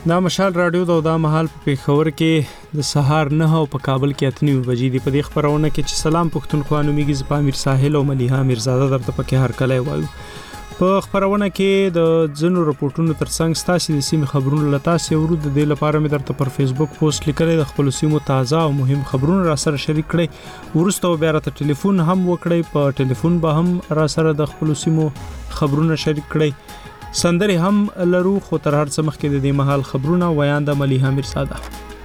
دا مشال رادیو دا مهال په پیښور کې د سهار 9 او په کابل کې 8 بجې دی. په دې خبرونه کې چې سلام پښتونخوا نومیږي ز پامیر ساحل او مليها میرزاده درته پکې هر کله وایو. په خبرونه کې د ځنو رپورټونو ترڅنګ ستاسو د سیمې خبرونه لتاسې ورود د دې لپاره مې درته پر فیسبوک پوسټ لیکلې د خپل سیمو تازه او مهم خبرونه را سره شریک کړئ. ورسته بیا راته ټلیفون هم وکړئ. په ټلیفون به هم را سره د خپل سیمو خبرونه شریک کړئ. سندري هم لرو خو تر هر څه مخکې د دې مهال خبرونه ویان د مليها میرزاده.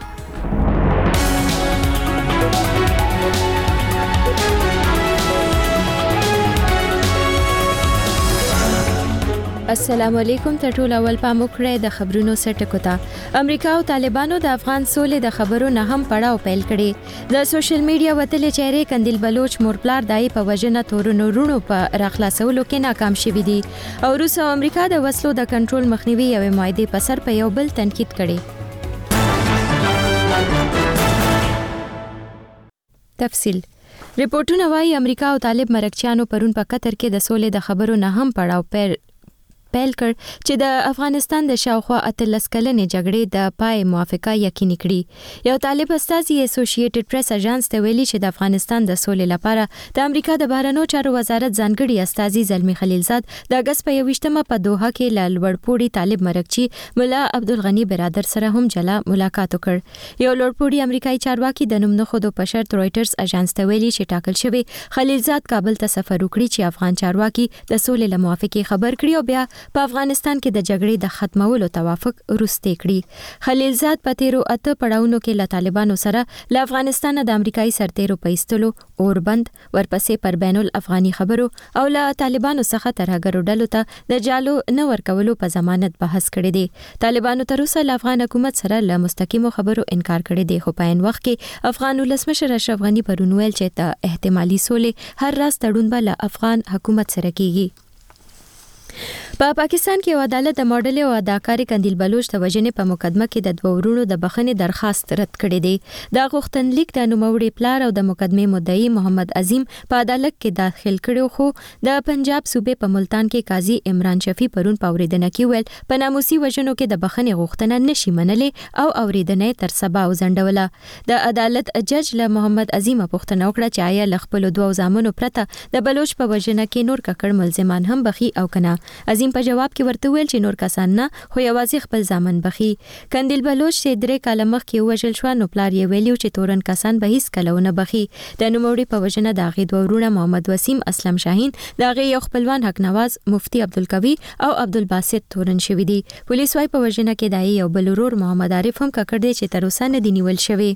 السلام علیکم. ټول اول پام وکړئ د خبرونو سرټکو ته. امریکا او طالبانو د افغان سولې د خبرو نه هم پړاو پیل کړي. د سوشل میډیا وتلې چهره کندل بلوچ مورپلار دای په وجنه تورونو رونو په راخلاصولو کې ناکام شوی دي او روس او امریکا د وسلو د کنټرول مخنیوي او معاهده په سر په یو بل تنقید کړي. تفصیل ریپورتونه وايي امریکا او طالب مرکچیانو پرون په قطر کې د سولې د خبرو نه هم پړاو پیل کړ چې د افغانستان د شاوخوا 13 کلنې جګړې د پای موافقه یقیني کړي. یو طالب استازي اسوسییټډ پریس اژانس ته ویلي چې د افغانستان د سولې لپاره د امریکا د بهرنیو چارو وزارت ځانګړي استازي زلمی خلیلزاد د اگست په 21مه په دوحه کې ل لوړپوړي طالب مرکچی مولا عبدالغنی برادر سره هم جلا ملاقات وکړ. یو لوړپوړي امریکایي چارواکي د نوم نه خودو په شرط رويټرز اژانس ته ویلي چې ټاکل شوی خلیلزاد کابل ته سفر وکړي چې افغان چارواکي د سولې له موافقه خبر کړي او بیا په افغانستان کې د جګړې د ختمولو توافق وروسته کړي. خلیلزاد په تیرو 8 پړاوونو کې له طالبانو سره له افغانستان د امریکایي سرتیرو په ایستلو اوربند ورپسې پر بین الافغاني خبرو او له طالبانو څخه ترهګرو ډلو ته د جالو نه ورکولو په ضمانت بحث کړی دی. طالبانو تر اوسه له افغان حکومت سره له مستقیمو خبرو انکار کړی دی خو په ان وخت کې افغان ولسمشر اشرف غنی پرون ویل چې ته احتمالي سولې هر راز تړون به له افغان حکومت سره کیږي. په پاکستان کې یو عدالت د ماډل او اداکار کندل بلوچ د وژنې په مقدمه کې د دوه ورونو د بخښنې درخواست رد کړی دی. دا غوښتنلیک د نوموړي پلار او د مقدمې مدعي محمد عظیم په عدالت کې داخل کړو خو د پنجاب صوبې په ملتان کې قاضي عمران شفیع پرون په اوریدنه کې ویل په ناموسي وژنو کې د بخښنې غوښتنه نشي منلې او اوریدنه تر سبا وزندوله. د عدالت جج له محمد عظیم پوښتنه وکړه چې آیا ل خپل دوه زامنو پرته د بلوچ په وژنه کې نور ککړ ملزمان هم بخي او کنه. عظیم په جواب کې ورته ویل چې نور کسان نه خو یوازې خپل ځامن بخي. کندل بلوچ چې 3 کاله مخکې وژل شو نو پلار یې ویلو چې تورن کسان به هیڅ کله نه بخي. د نوموړي په وژنه د غي دوه ورونه محمد وسیم اسلم شاهین د غي یو خپلوان حق نواز مفتی عبدالقوی او عبدالباسط تورن شوی دي. پولیس وايي په وژنه کې دای یو بل ورور محمد عارف هم ککړ دی چې تر اوسه نه دی نیول شوی.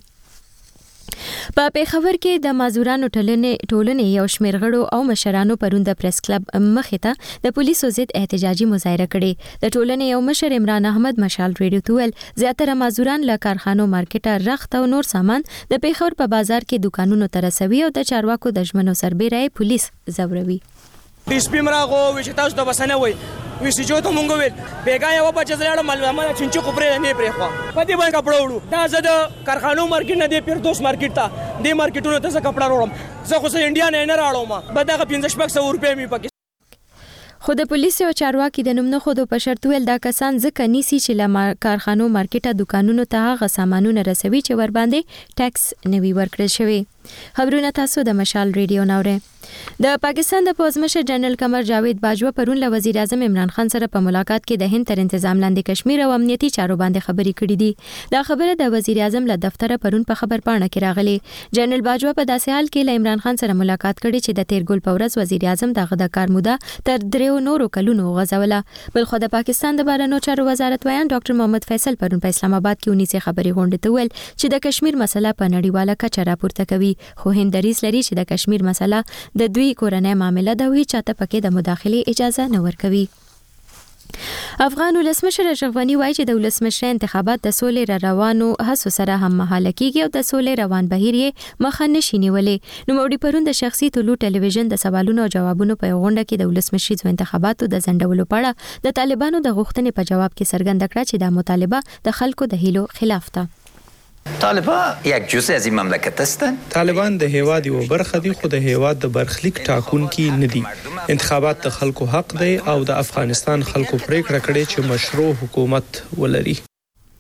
په پیښور کې د مازورانو ټولنې یو شمېر غړو او مشرانو پرون د پریس کلب مخې ته د پولیسو ضد احتجاجي مظاهره کړې. د ټولنې یو مشر عمران احمد مشال ریډیو ته ویل زیاتره مازوران له کارخانو مارکیټه رخت او نور سامان د پیښور په بازار کې دکانونو ته رسوي او د چارواکو د ژمنو سربېره پولیس زوروي. ډیس پی مرغو چې تاسو د بسنه وای وسی جو ته مونږ ویل بیګا یو بچ زړه ملمه چنچو کوپرې نه پرې خو په دې باندې کپڑا وړو دا زه د کارخانو مارکیټ نه دی پیردوس مارکیټ ته دې مارکیټونو ته زه کپڑا وړم زه خو سه انډیا نه راړم به دا 1500 روپیا می پکې. خو د پولیسو او چارواکي د نوم نه خودو په شرط ویل دا کسان ځکه نیسی چې له کارخانو مارکیټه دکانونو ته هغه سامانونه رسوي چې ور باندې ټیکس نوي ورکړل شوی. خبرونه تاسو د مشال ریډیو ناوره. د پاکستان د پوزمشر جنرال قمر جاوید باجوا پرون له وزیر اعظم عمران خان سره په ملاقات کې د هند تر تنظیم لاندې کشمیر او امنیتي چارو باندې خبرې کړې دي. دا خبره د وزیر اعظم له دفتر پرون په خبر پاڼه کې راغلي. جنرال باجوا په داسې حال کې له عمران خان سره ملاقات کړي چې د تیرګل په ورځ وزیر اعظم دغه د کار موده تر 3 نورو کلونو غځوله. بل خو د پاکستان د بهرنیو چارو وزارت ویان ډاکټر محمد فیصل پرون په اسلام آباد کې ونیسه خبري غونډه ته ویل چې د کشمیر مسله په نړیواله کچه راپورته کوي خو هند دریځ لري چې د کشمیر مسله د دوی کورنۍ معاملې ده او چاته پکې د مداخله اجازه نه ورکوي. افغان ولسمشر اشرف غنی وایي چې د ولسمشر انتخابات د سولې روانو هڅو سره هم مهاله کیږي او د سولې روان بهیر یې مخه نشي نیولې. نو موږ پرون د شخصي طلوع ټلویزیون د سوالونو او جوابونو په غونډه کې د ولسمشر انتخاباتو د ځنډولو په اړه د طالبانو د غوښتنې په جواب کې څرګنده کړه چې دا مطالبه د خلکو د هیلو خلاف ده. طالبان یک جزء از این مملکت هستند. طالبان د هیواد یو برخه دي خو د هیواد د برخلیک ټاکونکي نه دي. انتخابات د خلکو حق دی او د افغانستان خلکو پریکړه کړې چې مشروع حکومت ولري.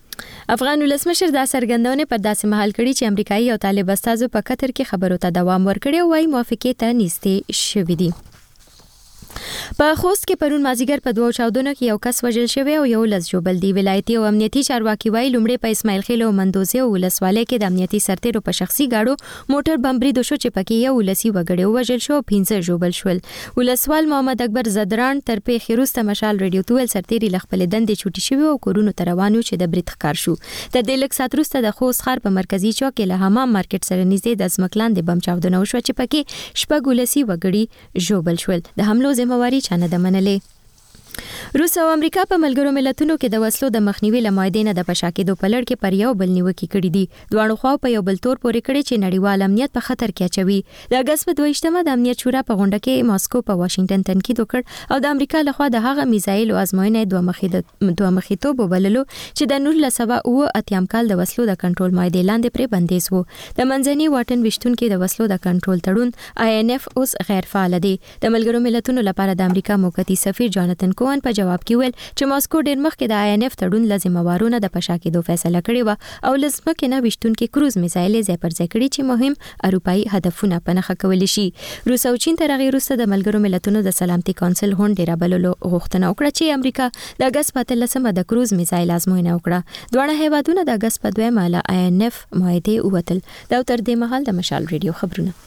افغان ولسمشر دا څرګندونه پر داسې مهال کړي چې امریکایي او طالب استازو په قطر کې خبرو ته دوام ورکړي او وايي موافقه ته نږدې شوي دي. په خوست کې پرون مازیګر په 2 چاودنو کې یو کس وژل شوی او یو لس جوبل دی. ولایتي او امنیتي چارواکي وايي لومړی په اسماعیل خیل او مندوزي او ولسوالۍ کې د امنیتي سرتیرو په شخصي گاډو موټر بمبري شو چې پکې یو ولسی وګړي وژل شو 15 جوبل شول. ولسوال محمد اکبر زدران تر په خیروسته مشال رادیو تویل سرتیري لخپل دندې چوټي شوی او کورونو تروانو چې د برید ښکار شو. د دې لک ساتروسته د خوست ښار په مرکزی چوک کې له حمام مارکیټ سره نږدې د ځمکلان د بم چاودنه وشو چې پکې شپږ ولسی وګړي جوبل شول. د حملو ذمہواری چانه د منلې. روس او امریکا په ملګرو ملتونو کې د وسلو د مخنیوي لمایدې نه د پشاکېدو په لړ کې پر یو بل نیوکې کړې دي. دواړو خواو په یو بل تور پورې کړي چې نړیوال امنیت په خطر کې اچوي. د اگست په 22مه د امنیت شورا په غونډه کې ماسکو په واشنگټن تنقید وکړ او د امریکا لخوا د هغه میزایل او ازموینې دوه مخیتوب وبللو چې د 1908 کال د وسلو د کنټرول مایدې لاندې پرې بندیز وو. د منځني واټن وشتونکو د وسلو د کنټرول تړون INF اوس غیر فعال دی. د ملګرو ملتونو لپاره د امریکا موقتی سفیر جاناتن کوهن په جواب کې ویل چې ماسکو ډېر مخکې د INF تړون لازموارونه د پشاکېدو فیصله کړې و او لزمکه نه وشتونکو کروز میزایل ځای پر ځای کړي چې مهم اروپאי هدفونه پنهخه کول شي. روس او چین تر هغه وروسته د ملګرو ملتونو د سلامتي کونسل هونډې رابللو غوښتنه وکړه چې امریکا د اگست په 13مه د کروز میزایل ازموینه وکړه. دواړه هیوادونه د اگست په 2مه له INF معاهده ووتل. دا تر دې مهال د مشال ریډیو خبرونه.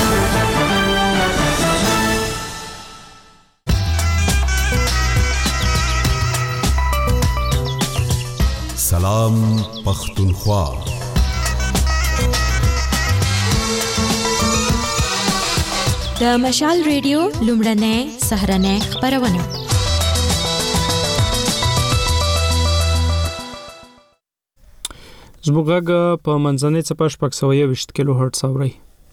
سلام پختونخوا. د مشال ریډیو لومړنۍ سهرنۍ خبرونه. زموږ غږ په منځنۍ څپه 620 کیلو هرتز اوري.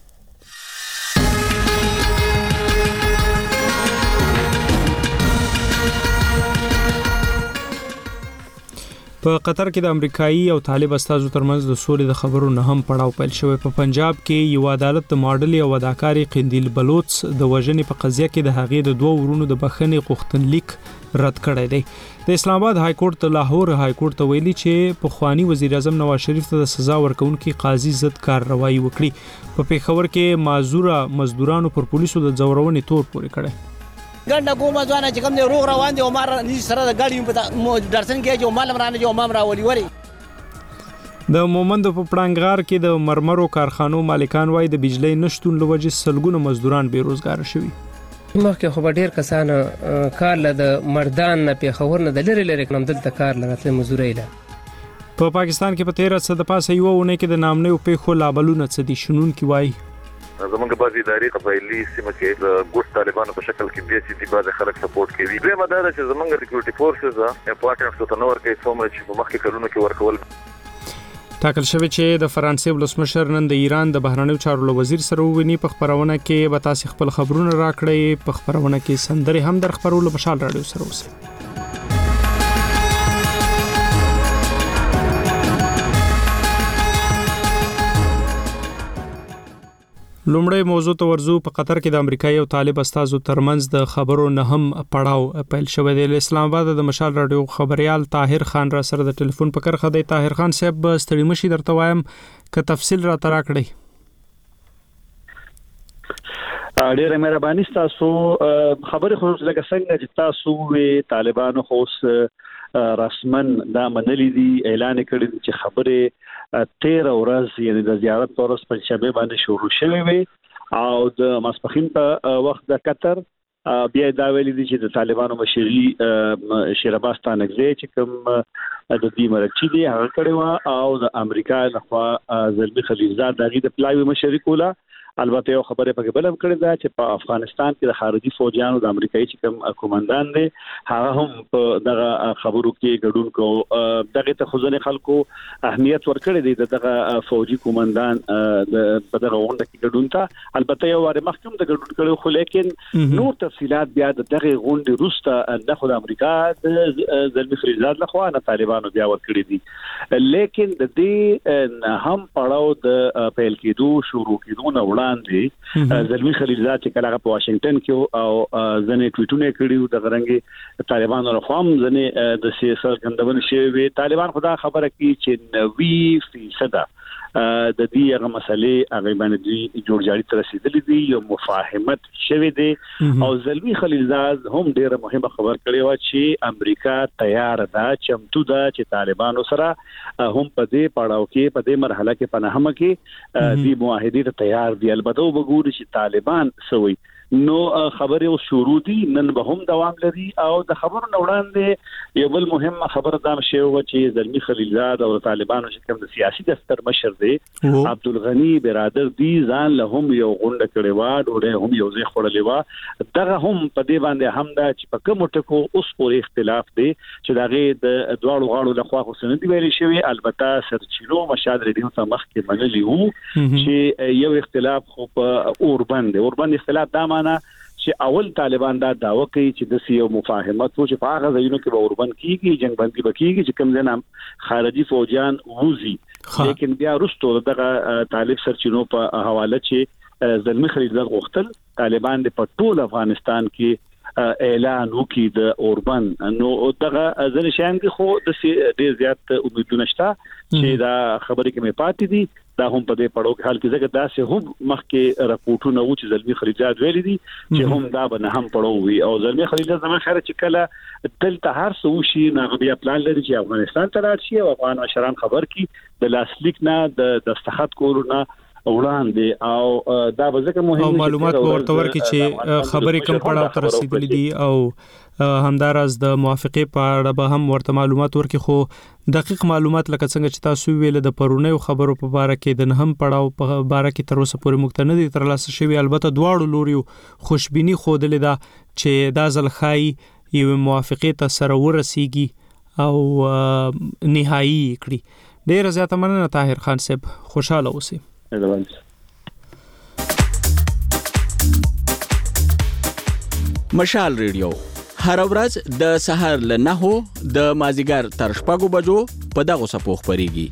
په قطر کې د امریکایي او طالب استازو ترمنځ د سولې د خبرو نه هم پړاو پیل شوی. په پنجاب کې یو عدالت د ماډل او اداکاري قندیل بلوچ د وژنې په قضیه کې د هغې د 2 ورونو د بخښنې غوښتنلیک رد کړی دی. د اسلام آباد های کورټ ته لاهور های کورټ ته ویلي چې پخوانی وزیر اعظم نواز شریف ته د سزا ورکونکي قاضي ضد کارروایي وکړي. په پیښور کې معذوره مزدورانو پر پولیسو د ځورونې تور پورې کړی. ګنده کومه ځوانه چې کوم دی روغ روان دي او مار نشي سره د ګاډي په درسن کې جو مال مرانه جو مام راولي وری. د مومند په پړنګار کې د مرمرو کارخانو مالکان وای د بجلی نشټون لوجه سلګونه مزدوران بیروزګار شوي. مخکې خو ډیر کسان کار له د مردان نه پیښور نه د لری لری کوم دلته کار لرته مزدوري ده. په پاکستان کې په 13 صد پاسه یو ونه کې د نامنې او پیښو لابلونه څه دي شنون کې وای. زمونږ بعضی ادارې قبایلی سیمه کې د ګوت طالبانو په شکل کې بیا چې بعض خلک سپورټ کوي. دوی مدار چې زمونږ سکیورټي فورسز امپورټنټ څه تنور کې څومره چې په مخکې کلونو کې ورکول. ټاکل شوی چې د فرانسې ولسمشر نن د ایران د بهرنیو چارو وزیر سره وویني. په خبرونه کې به تاسو خپل خبرونه راکړئ. په خبرونه کې سندري هم در خبرولو مشال رادیو سره اوسئ. لومړی موضوع ته ورزو. په قطر کې د امریکایي او طالب استازو ترمنځ د خبرو نه هم پړاو پیل شوی دی. اسلام آباد د مشال رادیو خبريال طاهر خان را سره د ټلیفون په کرخه دی. طاهر خان صاحب ستړي مشي درته وایم که تفصیل را ترا کړی. ډیره مهرباني تاسو خبرې خو لکه څنګه چې تاسو وی طالبانو خو رسمن دا منلي دي اعلان کړی چې خبره 13 ورځ یعنی د زیارت پرس په شبه باندې شروع شوه وي او د ماسپخین په وخت د قطر بیا دا ویلي دي چې د طالبانو مشري شیراباستان نګزي چې کوم د دې مرچي دي هغه کړي او د امریکا لخوا زلمی خلیلزاد دغه د پلاوی مشري کوله. البته یو خبره په بلم کړی دا چې په افغانستان کې د خارجي فوجیانو د امریکایي چې کوم کمانډان دي هغه هم په دغه خبرو کې ګډون کو. دغه ته خزانه خلکو اهمیت ورکړی دی دغه فوجي کمانډان په دغه غونډه کې ګډون ته. البته یو واره مخکوم د ګډون کړي خو لیکن نور تفصيلات بیا دغه غونډه روسته د خود امریکا د زلمی خلیلزاد لخوا نه طالبانو بیا ورکړي دي. لیکن د دې هم پړاو د پیل کېدو شروع کېدو نه وړاندې زلمی خلیلزاد چې کله په واشنگټن کې او ځنې ټویټونه کړیو د غرنګي طالبانو رقم ځنې د سیاست غندون شوی طالبان خدا خبره کوي چې 90% د دې هغه مسلې هغه باندې جوړجاړي تر رسیدلې دي یو مفاهمت شوی دی او زلمی خلیلزاد هم ډیره مهمه خبر کړی و چې امریکا تیار ده چمتو ده چې طالبانو سره هم په دې پړاو کې په دې مرحله کې پناهمه کې دې معاهدې ته تیار دي البته وګورئ چې طالبان سوي نو خبره او شروع دي نن به هم دوام لري او د خبرو وړاندې یو بل مهمه خبره دا شی و چې زلمی خلیلزاد او طالبانو چې کوم د سیاسي دفتر مشر دی عبدالغنی برادر دی ځان له هم یو غونډه کړې و ډوډۍ هم یو ځای خورلې و دغه هم په دې باندې هم دا چې په کوم ټکو اوس پورې اختلاف دی چې دغه د دواړو غاړو له خوا خو سند ویل شوی البته سرچینو مشاد ریډیو ته مخ کې منلي وو چې یو اختلاف خو په اوربند اختلاف دا چې اول طالبان دا داوا کوي چې د سیو مفاهمت چې په هغه ځایونو کې به اوربند کیږي جنگ بندي وکړي چې کوم ځای خارجي فوجان ووزي لیکن بیا وروسته دغه طالب سرچینو په حواله چې زلمی خلیلزاد غوښتل طالبان د ټول افغانستان کې اعلان وکړي د اوربند نو دغه ځل شان کې خو د ډیر زیات امیدونه شته چې دا خبرې کې مې پاتې دي دا هم په دې پړاو کې حال کې ځکه دا سه هم مخکې راپورټونه و چې زلمی خلیلزاد ویلي دي چې هم دا به نه هم پړاو وي او زلمی خلیلزاد زموږ خیره چې کله دلته هر څه وشي نو بیا پلان لري چې افغانستان ته راشي او افغان مشران خبر کی د لاسلیک نه د دستخط کولو نه وړاندې او دا ځکه مهم او معلومات ورته ورکړي چې خبرې کوم پړاو ته رسیدلې دي او همداراز د موافقه په اړه به هم ورته معلومات ورکړي خو دقیق معلومات لکه څنګه چې تاسو ویل د پرونیو خبرو په اړه کې د نهم پړاو په اړه کې تر اوسه پورې مختنه دي ترلاسه شوی البته دواړو لوريو خوشبيني خوده ده چې دا ځل خای یو موافقه ته سره ورسیږي او نهایی کړي ډیر زیاته مننه طاهر خان صاحب خوشاله اوسئ مشال ریډیو هر ورځ د سحر له 9 د مازیګر تر 6 بجو په دغه صفو خبريږي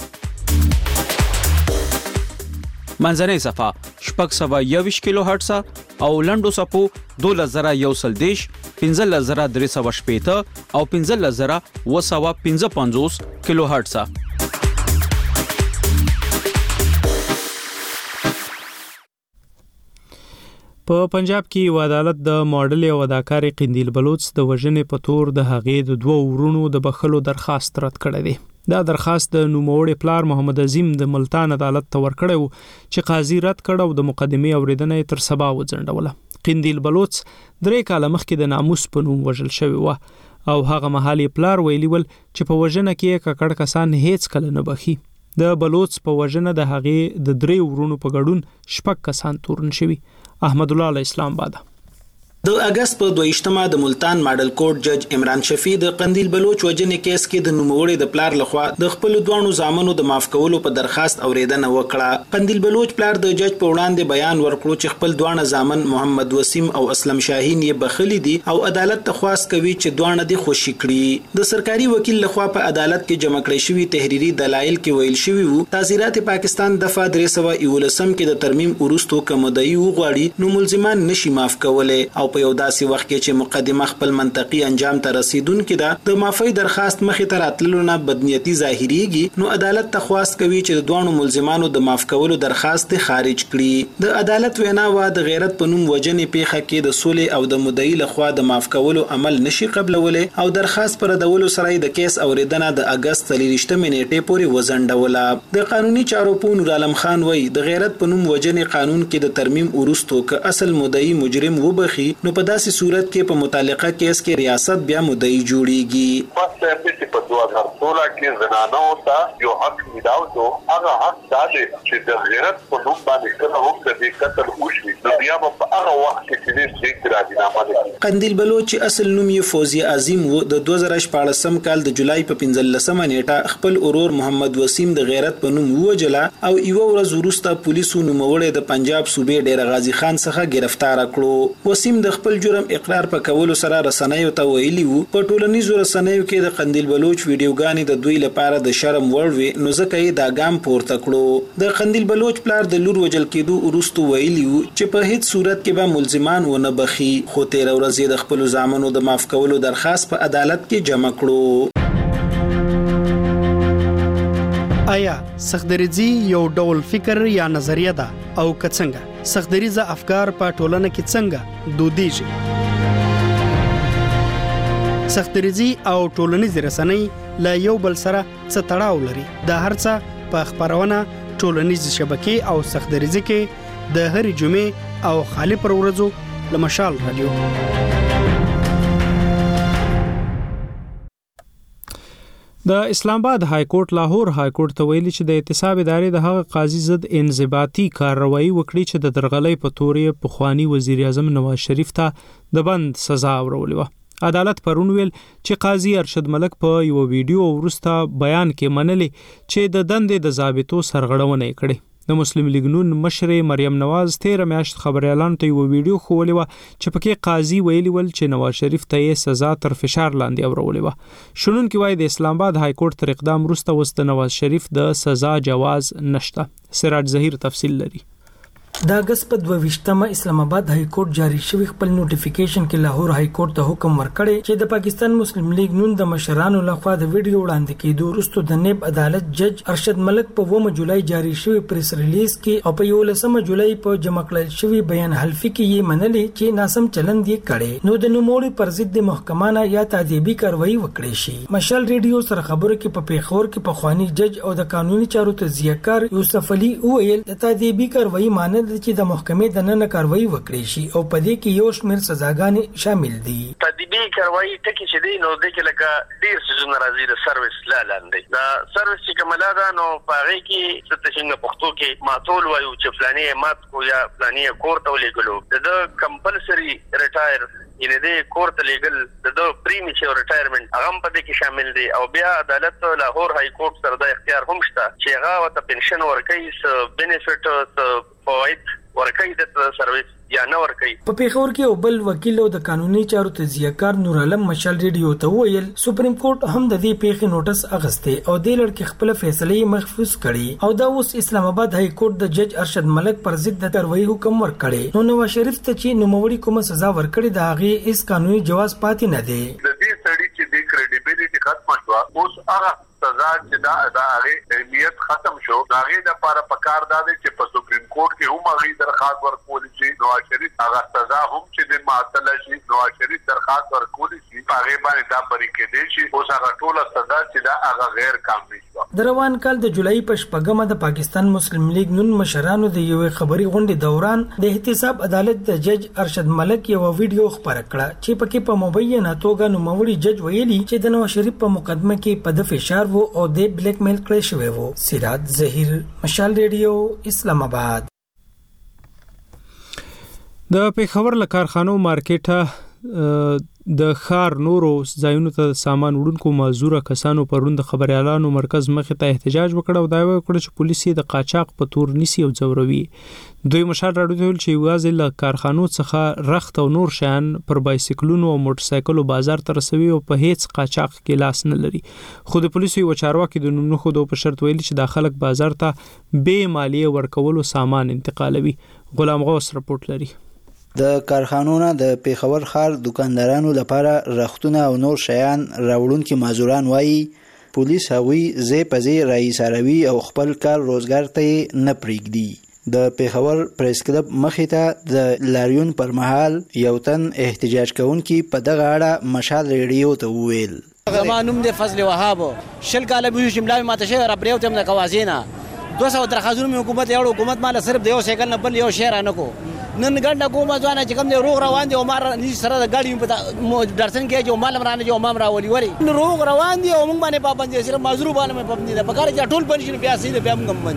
منځنۍ صفه 621 کیلو هرتز او لنډو صفو 2110 15315 او 15255 کیلو هرتز په پنجاب کې یو عدالت د ماډل او اداکار قندیل بلوچ د وژنې په تور د هغې د دوه ورونو د بخښلو درخواست رد کړی دی. دا درخواست د نوموړي پلار محمد عظیم د ملتان عدالت ته ورکړی و چې قاضي رد کړ او د مقدمې اوریدنه تر سبا وځنډوله. قندیل بلوچ 3 کاله مخکې د ناموس په نوم وژل شوی و او هغه مهال پلار ویلی ول چې په وژنه کې ککړ کسان هیڅ کله نه بخي. د بلوچ په وژنه د هغې د 3 ورونو په ګډون 6 کسان تورن شوي. احمد الله اسلام باد د اگست په 22مه د ملتان ماډل کورټ جج عمران شفیع د قندیل بلوچ وژنې کیس کې د نوموړي د پلار لخوا د خپل دوانو زامنو د معاف کولو په درخواست اوریدنه وکړه. قندیل بلوچ پلار د جج په وړاندې بیان ورکړو چې خپل دوانه زامن محمد وسیم او اسلم شاهین یې بخلی دي او عدالت ته خواست کوي چې دوانه دي خوشی کړي. د سرکاري وکیل لخوا په عدالت کې جمع کړی شوی تحریری دلایل کې ویل شوی وو تعزیرات پاکستان دفعه 311 کې د ترمیم وروسته کومدای وغواړي نو ملزمان نشي معاف کولای او په یو داسې وخت کې چې مقدمه خپل منطقي انجام ته رسیدونکې ده د معافی درخواست مخې ته راتللو نه بدنیتي ظاهريږي نو عدالت ته خواست کوي چې د دوانو ملزمانو د معاف کولو درخواست خارج کړي. د عدالت وینا و د غیرت په نوم وجنې پیښه کې د سولې او د مدعي لخوا د معاف کولو عمل نشي قبلولې او درخواست پر دولو سره د کیس اوریدنه د اگست 23 نیټې پورې وزنډوله. د قانوني چارو په نور عالم خان وای د غیرت په نوم وجنې قانون کې د ترمیم ورستو ک اصل مدعي مجرم وبخي نو په داسې صورت کې په متعلقه کیس کې ریاست بیا مدعي جوړیږي. پس په 2016 کې زنانو ته یو حق ملاو شو هغه حق دا دی چې د غیرت په نوم باندې کله هم د قتل وشي نو بیا په هغه وخت کې چې راځي نامه قندیل بلوچ اصل نوم یې فوزي عظیم و. د 2014 کال د جولای په 15 نیټه خپل اورور محمد وسیم د غیرت په نوم وجلا او یو ورځ وروسته پولیسو نوموړی د پنجاب صوبې ډیر غازی خان څخه گرفتار کړو. وسیم د خپل جرم اقرار په کولو سره رسنیو ته ویلي وو په ټولنیزو رسنیو کې د قندیل بلوچ ویډیوګانې د دوی لپاره د شرم وړ وي، نو ځکه یې دا ګام پورته کړو. د قندیل بلوچ پلار د لور وجل کېدو وروسته ویلي وو چې په هیڅ صورت کې به ملزمان ونه بخي، خو تیر ورځ د خپل زامنو د معاف کولو درخواست په عدالت کې جمع کړو. آیا سختدریزي یو ډول فکر یا نظریه ده او کڅنګه سختدریزه افکار په ټولنه کې څنګه دودیږي؟ سختدریزي او ټولنیز رسنۍ لا یو بل سره څه تړاو لري؟ دا هرڅه په خبرونه ټولنیز شبکې او سختدریزي کې د هرې جمعې او خالی پر ورځو لمشال رادیو. د اسلام آباد های کورټ لاهور های کورټ ته ویلي چې د احتساب ادارې د هغه قاضي ضد انضباطي کارروایي وکړي چې د درغلۍ په تورې پخوانی وزیر اعظم نواز شریف ته د بند سزا ورولې و. عدالت پرون ویل چې قاضي ارشد ملک په یو ویډیو ورسته بیان کې منلې چې د دندې د ضابطو سرغړونه کړې. د مسلم لیگ نون مشر مریم نواز 13 میاشت خبر اعلان ته یو ویډیو خولې و چې پکې قاضي ویلي ول چې نواز شریف ته یې سزا تر فشار لاندې اورولې و. شنن کې وای د اسلام آباد های کورټ تر اقدام وروسته وست نواز شریف د سزا جواز نشته. سراج ظهیر تفصیل لري. د اگست په 22مه اسلام آباد های کورټ جاری شوی خپل نوټیفیکیشن کې لاهور های کورټ ته حکم ورکړی چې د پاکستان مسلم لیگ نون د مشرانو لخوا د ویډیو وړاندې کېدو وروسته د نیب عدالت جج ارشد ملک په 9 جولای جاری شوی پریس ریلیز کې او په 11 جولای په جمع کړل شوی بیان حلفي کې یې منلې چې ناسم چلند یې کړی، نو د نوموړي پر ضد محکمانه یا تعذیبي کاروایی وکړي شي. مشال ریډیو سره خبرو کې په پیښور کې په خواني جج او د قانوني چارو تجزیه‌کار یوسف علي ویل د تعذیبي کاروایی معنی چې د محکمې د نن کاروایی وکړي شي او په دې کې یو شمېر سزاګانې شامل دي. تعذیبي کاروایی ټکی چې دی نو د کې لکه ډیر څه راځي د سرویس لاندې دا سرویس چې کومه ده نو پاره کې څه څنګه پښتو کې ماتول وایو چې فلاني مات کو یا فلاني کورته ولګلو د کمپلسري ریټایر ینه د کورت لیګل د پریمیچور ریټایرمنټ هغه په دې کې شامل دي او بیا عدالت لاهور های کورټ سره د اختیار هم شته چې هغه وته پنشن ورکړي بینیفټ فواید ورکړي د سرویس یا نه ورکړي. په پیښور کې یو بل وکیل او د قانوني چارو تجزیه‌کار نور عالم مشال ریډیو ته ویل سپریم کورټ هم د دې پیښې نوټس اغسته او د لړ کې خپل فیصله محفوظ کړي او دا اوس اسلام آباد های کورټ د جج ارشد ملک پر ضد د کاروایی حکم ورکړي. نو نواز شریف ته چې نوموړي کومه سزا ورکړي دا هغه اس قانوني جواز پاتې نه دی. د دې سړي چې د credibility ختم شو اوس هغه سزا چې دا هغه اهمیت ختم شو هغه د لپاره پکار دادې چې په سپریم کورټ کې هم هغه درخواست ورکول شي نواز شریف هغه سزا هم چې د معطل شي نواز شریف درخواست ورکول شي هغه باندې دا بری کې دي چې اوس هغه ټول سزا چې دا هغه غیر قانوني شو. د روان کال د جولای په شپږمه د پاکستان مسلم لیگ نون مشرانو د یو خبري غونډې دوران د احتساب عدالت د جج ارشد ملک یو ویډیو خبره کړه چې پکې په مبینه توګه نوموړي جج ویلي چې د نواز شریف په مقدمه کې په د فشار او د بلیک میل کړی شوی وو. سراج ظهیر مشال ریډیو اسلام آباد. د پیښور له کارخانو مارکیټه د خار نورو ځایونو ته سامان وړونکو معذوره کسانو پروند خبر اعلانو مرکز مخې ته احتجاج وکړ او دا وکړ چې پولیس د قاچاق په تور نیسي او ځوروي. دوی مشال راډیو ته ویل چې یوازې له کارخانو څخه رخت او نور شیان پر بایسیکلونو او موټر سایکلو بازار ته رسوي او په هیڅ قاچاق کې لاس نه لري. خو د پولیسو یو چارواکي د نوم خو په شرط ویلي چې د خلک بازار ته بې مالیه ورکولو سامان انتقالوي. غلام غوث رپورټ لري. د کارخانونو د پیښور ښار دکاندارانو لپاره رختونه او نور شیان راوړونکي معذوران وایي پولیس هغوی ځای په ځای راایساروي او خپل کار روزګار ته نه پرېږدي. د پیښور پریس کلب مخې ته د لاریون پر مهال یو تن احتجاج کوونکي په دغه اړه مشال ریډیو ته وویل زما نوم دی فضل وهاب 20 کاله به چې ملاوي ماته شي را پریوت هم د کوازینا 200 درخواستونه حکومت یو حکومت مال صرف د یو سایکل نه بل یو شهر نه کو نن ګڼه کومه ځوانه چې کوم دی روغ روان دي او مار نږدې سره د ګاډي په درسن کې جو مال مرانه جو امام راولي وری روغ روان دي او موږ باندې پابندي سره معذور باندې پابندي ده پکاره چې ټول پنځه بیا سي ده بیا موږ باندې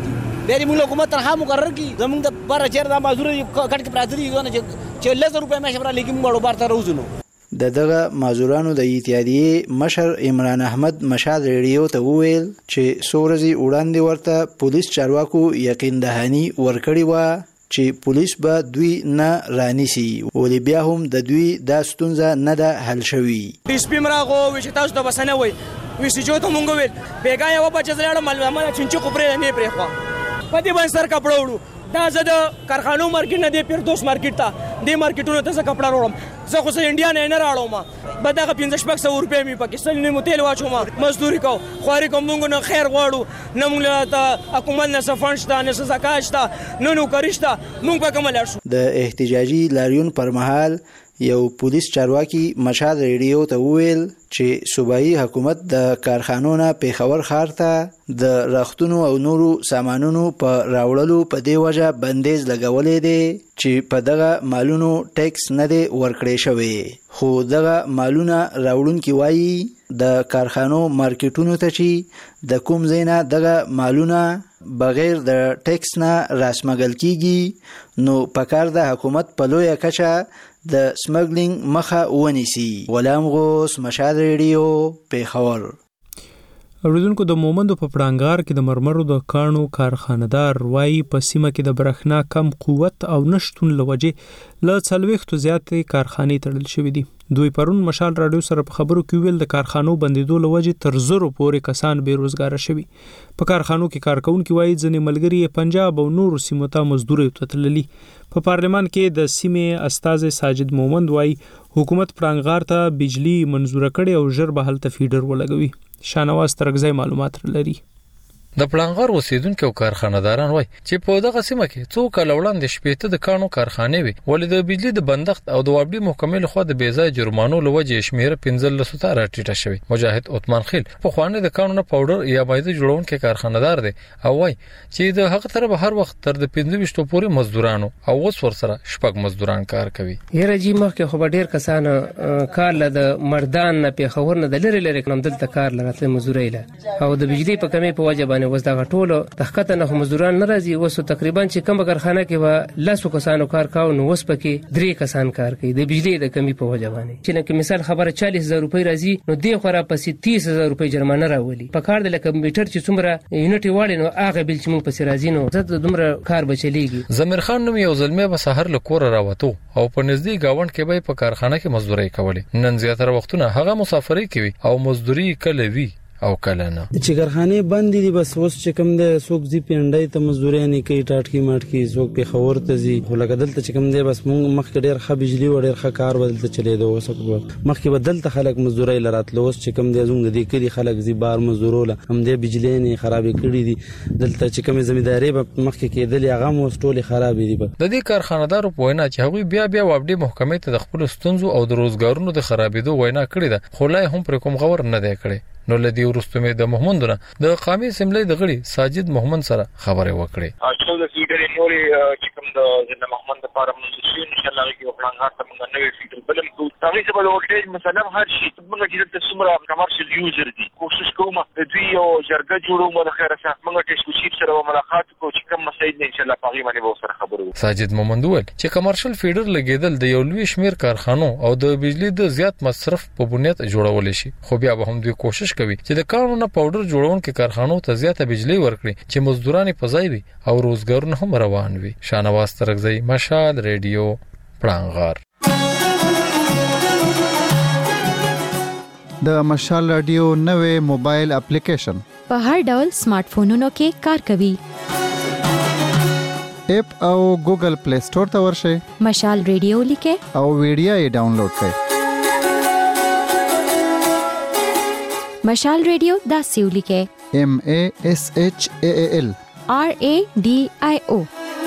بیا موږ حکومت تنها مقرر کی زموږ د بار چیر د مزدور کټ کې پراته دي چې 1000 روپیا مې شپره لګي موږ بار ته روزنو. د دغه مازورانو د اتحادیې مشر عمران احمد مشال ریډیو ته وویل چې سورزي وړاندې ورته پولیس چارواکو یقین دهانی ورکړی و چې پولیس به دوی نه رانیسي ولې بیا هم د دوی د ستونزه نه ده حل شوی. ډیس پی مراغو چې تاسو د بسنه وای وسی جو ته مونږ ویل بیګا یو بچزلاړه ملما چنچ خبره نه پرې خو پدې باندې سر کپړه وړو دا زه د کارخانو مارکیټ نه دی پیردوس مارکیټ ته دې مارکیټونو ته څه کپړه وړم زه خو سه انډیا نه راړم به دا 1500 روپیا می پاکستان نه متل واچوم مزدوري کو خواري کوم مونږ نه خیر غواړو نه مونږ ته حکومت نه سفنشتا نه زکاشتا نو کریشتا مونږ په کومه لار شو. د احتجاجي لاریون پر مهال یو پولیس چارواکي مشال ریډیو ته وویل چې صوبایي حکومت د کارخانو نه پیښور ښار ته د رختونو او نورو سامانونو په راوړلو په دې وجه بندیز لګولې دی چې په دغه مالونو ټیکس نه دی ورکړی شوی خو دغه مالونه راوړونکي وایي د کارخانو مارکیټونو ته چې د کوم ځای نه دغه مالونه بغیر د ټیکس نه راسمګل کیږي نو پکار د حکومت په لویه کچه د سمګلینګ مخه ونیسي. غلام غوث مشال ریډیو پیښور. اوریدونکو د مومندو په پړانګار کې د مرمرو د کانو کارخانه‌دار وایي په سیمه کې د برېښنا کم قوت او نشټون لوجې له 40 زیاتې کارخانې تړل شوې دي. دوی پرون مشال رادیو سره په خبرو کې ویل د کارخانو بندیدو لوجې تر زرو پورې کسان بیروزګار شوي. په کارخانو کې کارکونکي وایي ځنې ملګری پنجاب او نورو سیمو ته مزدوري تللي. په پارلمان کې د سیمې استاذ ساجد مومند وایي حکومت پړانګار ته بجلی منزور کړي او ژر به هلته فیډر ولګوي. شانواز ترغزی معلومات لري. د پلانغار اوسیدونکو کارخانه‌داران وای چې په دغه سیمه کې څو کال وړاندې شپېته د کانو کارخانې وي ولې د بجلی د بندښت او د وابډي محکمې لخوا د بیځای جرمانو لوجې شمیره 15 ته راټیټه شوی. مجاهد عثمان خیل په خوانه د کانونو پاوډر یا مایده جوړونکو کارخانه‌دار دی او وای چې د هغه طرف هر وخت تر د 15 پورې مزدورانو او اوس ورسره شپږ مزدوران کار کوي. یره جی مخکې خو ډیر کسان کار له د مردان نه پیښور نه د لری کوم دلته کار لرته مزدوري له او د بجلی په کمی په وجه باندې وس دا ټولو تخکته نه مزدوران ناراضي وسو تقریبا چې کوم کارخانه کې و لاسو کسانو کار کاو نو وس پکې 3 کسان کار کوي د بجلی د کمی په وجه باندې چې لکه مثال خبره 40000 روپۍ راځي نو دی خو را پسې 30000 روپۍ جرمانه راولي په کار د کمپیوټر چې څومره یونټي واړي نو هغه بل چې موږ پسې راځي نو زه دومره کار بچلېږي. زمیر خان نوم یو زلمه به سحر له کور راوته او په نږدې گاوند کې به په کارخانه کې مزدوري کولې. نن زیاتره وختونه هغه مسافرۍ کوي او مزدوري کله وی او کله نه. چې کارخانه بند دي بس اوس چې کوم د سوق زی پیندای ته مزدوري نه کوي ټاټکی ماټکی سوق په خور ته زی ولګدل ته چې کوم دی بس مونږ مخکې ډیر ښه بجلی و ډیر ښه کار بدلته چلی دی اوس مخکې بدل ته خلک مزدوري لراتل اوس چې کوم دی زوم د کلی خلک زی بار مزدورول هم دی بجلی نه خراب کړی دي دلته چې کوم ځمېداري په مخکې کېدل هغه مو ټوله خراب دي. د دې کارخانه‌دارو په وینا چې هغه بیا وابډي محکمې ته د خپل ستونزو او د روزګارونو د خرابېدو وینا کړې ده خو لا هم پر کوم خبر نه دی کړی. نو لدی ورستمه د محمدونه د قومي سملې د غړي ساجد محمد سره خبره وکړي. اچھا د فیډر نوري چې کوم د زنده محمد لپاره منځ ان شاء الله کې وړاندې ته موږ نوې فیډر بلم کو هغه څه بل ولټیج مثلا هر شي موږ چې د سمره کمرشل یوزر دي کوشش کوم د دوی یو جرګه جوړو مله خیره صاحب موږ ټیسټ شي سره ملاقات کو چې کوم مسایل ان شاء الله پاغي باندې به سره خبرو. ساجد محمد وویل چې کمرشل فیډر لګیدل د یو لوی شمیر کارخانو او د بجلی د زیات مصرف په بنیاد جوړول شي خو بیا به هم دوی کوشش کوي چې د کارونو پاوډر جوړونکو کارخانو ته زیاته بجلی ورکړي چې مزدوران په ځای وي او روزګارونه هم روان وي. شانواز ترغزی مشال ریډیو پړانګار. د مشال رادیو نوې موبایل اپلیکیشن په هر ډول سمارټ فونونو کې کار کوي. اپ او ګوګل پلی سٹور ته ورشئ مشال ریډیو لیکه او ویډیو یې ډاونلوډ کړئ. مشال ریډیو داسې ولیکه MASHAAL RADIO.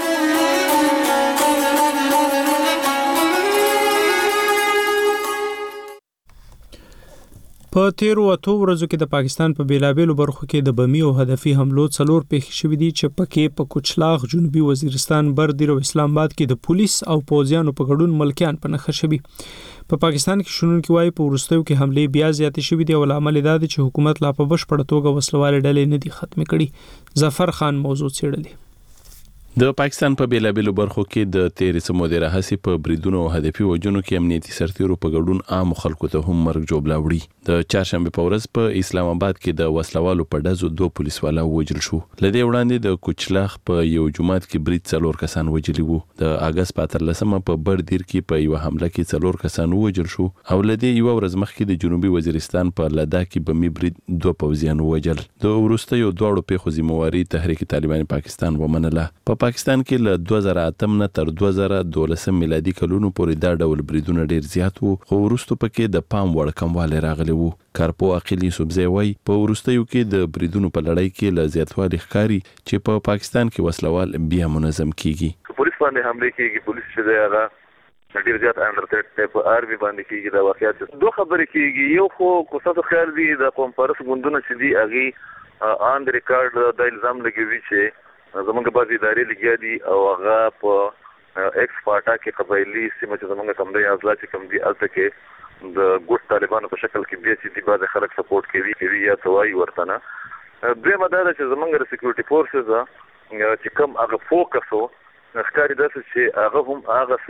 په تیرو اتو ورځو کې د پاکستان په بیلابېلو برخو کې د بمی او هدفي حملو 4 پیښې شوې دي چې پکې په کوچلاغ جنوبي وزیرستان بردیر او اسلام آباد کې د پولیس او پوځیانو په ګډون ملکیان په نخښه شوي. په پاکستان کې شنونکي وایي په وروستیو کې حملې بیا زیاتې شوې دي او لامل دا دی چې حکومت لا په بشپړه توګه وسلوالې ډلې نه دي ختمې کړي. ظفر خان موضوع څېړلې. د پاکستان په بیلابېلو برخو کې د تیرې سمودې راهسي په بریدونو او هدفي وجونو کې امنیتي سرتیرو په ګډون عام خلکو ته هم مرګ جوړ وړي. د چهارشنبه په ورځ په اسلام آباد کې د وسلوالو په ډزو 2 پولیسوالا وژل شو. لدې وړاندې د کوچلاخ په یو جماعت کې برید 4 کسان وژلي وو. د اگست 14 په بردیر کې په یو حمله کې 4 کسان وژل شو او لدې یو ورځ مخکې د جنوبي وزیرستان په لدا کې بمي برید 2 پوځیان وژل. د وروستیو دوړو په خزمواري تحریک طالبان پاکستان ومنله. په پاکستان کې له 2008 نه تر 2012 میلادي کلونو پورې دا ډول بریدونه ډیر زیات وو، خو وروسته پکې د پام وړ کموالی راغلی وو. کارپو عقیلی سبزی وای په وروستیو کې د بریدونو په لړۍ کې له زیاتوالي ښکاري چې په پاکستان کې وسلوال بیا منظم کیږي. پولیس باندې حمله کیږي، پولیس چې دی هغه ډیر زیات انډر ثریټ په آرمي باندې کیږي. دا واقعیت دوه خبرې کیږي. یو خو تاسو خیال دی د قوم پرست ګوندونو چې دی هغه آن ریکارډ د الزام لګوي چې زمونږ بعضې ادارې لګیا دي او هغه په ایکس پارټا کې قبایلي سیمه چې زمونږ کم دی اضلاع چې کم دي هلته کې د ګوټ طالبانو په شکل کې بیا چې دي بعضې خلک سپورټ کوي یا څه وایي ورته نه. دویمه دا ده چې زمونږ د سیکورټي فورسز چې کم هغه فوکس و ښکاري داسې چې هغه هم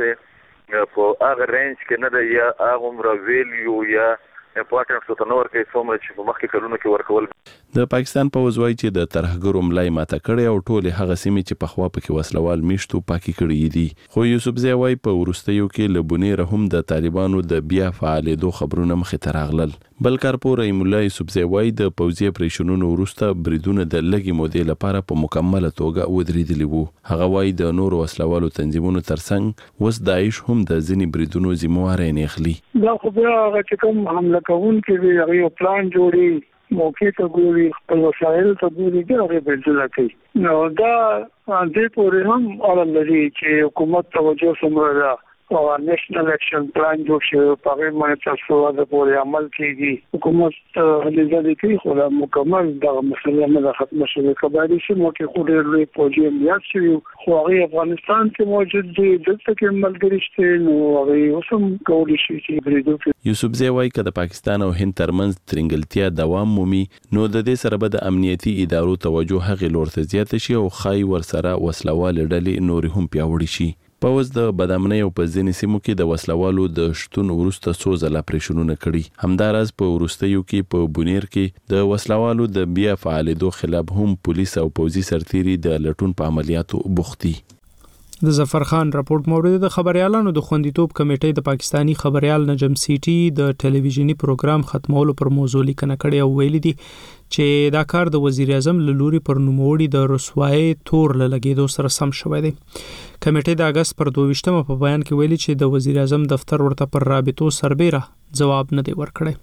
هغسې په هغه رینج کې نه ده یا هغه هم راویلیو یا امپارټنس ورته نه ورکوي څومره چې په مخکې کلونو کې ورکول. د پاکستان پوځ وایي چې د ترهګرو ملای ماته کړې او ټولې هغه سیمې چې پخوا پکې وسلوال میشتو پاکي کړي دي. خو یوسفزی وایي په وروستیو کې له بنیر هم د طالبانو د بیا فعالېدو خبرونه مخې ته راغلل. بل کارپور رحیم الله یوسفزی وایي د پوځي اپریشنونو وروسته بریدونه د لږې مودې لپاره په مکمله توګه ودرېدلي وو. هغه وایي د نورو وسلوالو تنظیمونو ترڅنګ اوس داعش هم د ځینې بریدونو ذمہواری نه اخلي. دا خو بیا هغه چې کوم حمله کوونکي وي هغه یو پلان جوړي، موقع ته ګوري، خپل وسایل ته ګوري، دا هغه بریدونه کوي. نو دا دې پورې هم اړه لري چې حکومت توجه څومره ده او نېشنل اکشن پلان جوړ شي په هغه باندې تاسو د پورې عمل کیږي. حکومت هلي ځلې کوي خو لا مکمل دا مسله نه ختمه شوه. قبایلی سیمو کې خو ډېر لوی پوځي عملیات شوي خو هغه افغانستان کې موجود دي، دلته کې ملګري شته نو هغه اوس هم کولی شي چې بریدو کوي. یوسفزی وایي که د پاکستان او هند ترمنځ ترنګلتیا دوام مومي نو د دې سره به د امنیتي ادارو توجه هغې لور ته زیاته شي او ښایي ورسره وسلوالې ډلې نورې هم پیاوړې شي. پوځ د بدامنۍ او په ځینې سیمو کې د وسلوالو د شتون وروسته څو ځله اپریشنونه کړي. همداراز په وروستیو کې په بونیر کې د وسلوالو د بیا فعالېدو خلاف هم پولیس او پوځي سرتیري د لټون په عملیاتو بوختي. د ظفر خان راپورټ مورد د خبريالانو د خوندیتوب کمیټې د پاکستانی خبريال نجم سیټي د ټلویزیونی پروګرام ختمولو پر موضوع لیکنه کړې او ویلي دي چې دا کار د وزیر اعظم لوري پر نوموړي د رسوایی تور لګیدو سره سم شوی دی. کمیټې د اگست پر 22 په بیان کې ویلي چې د وزیر اعظم دفتر ورته پر رابطو سربېره جواب نه دی ورکړی.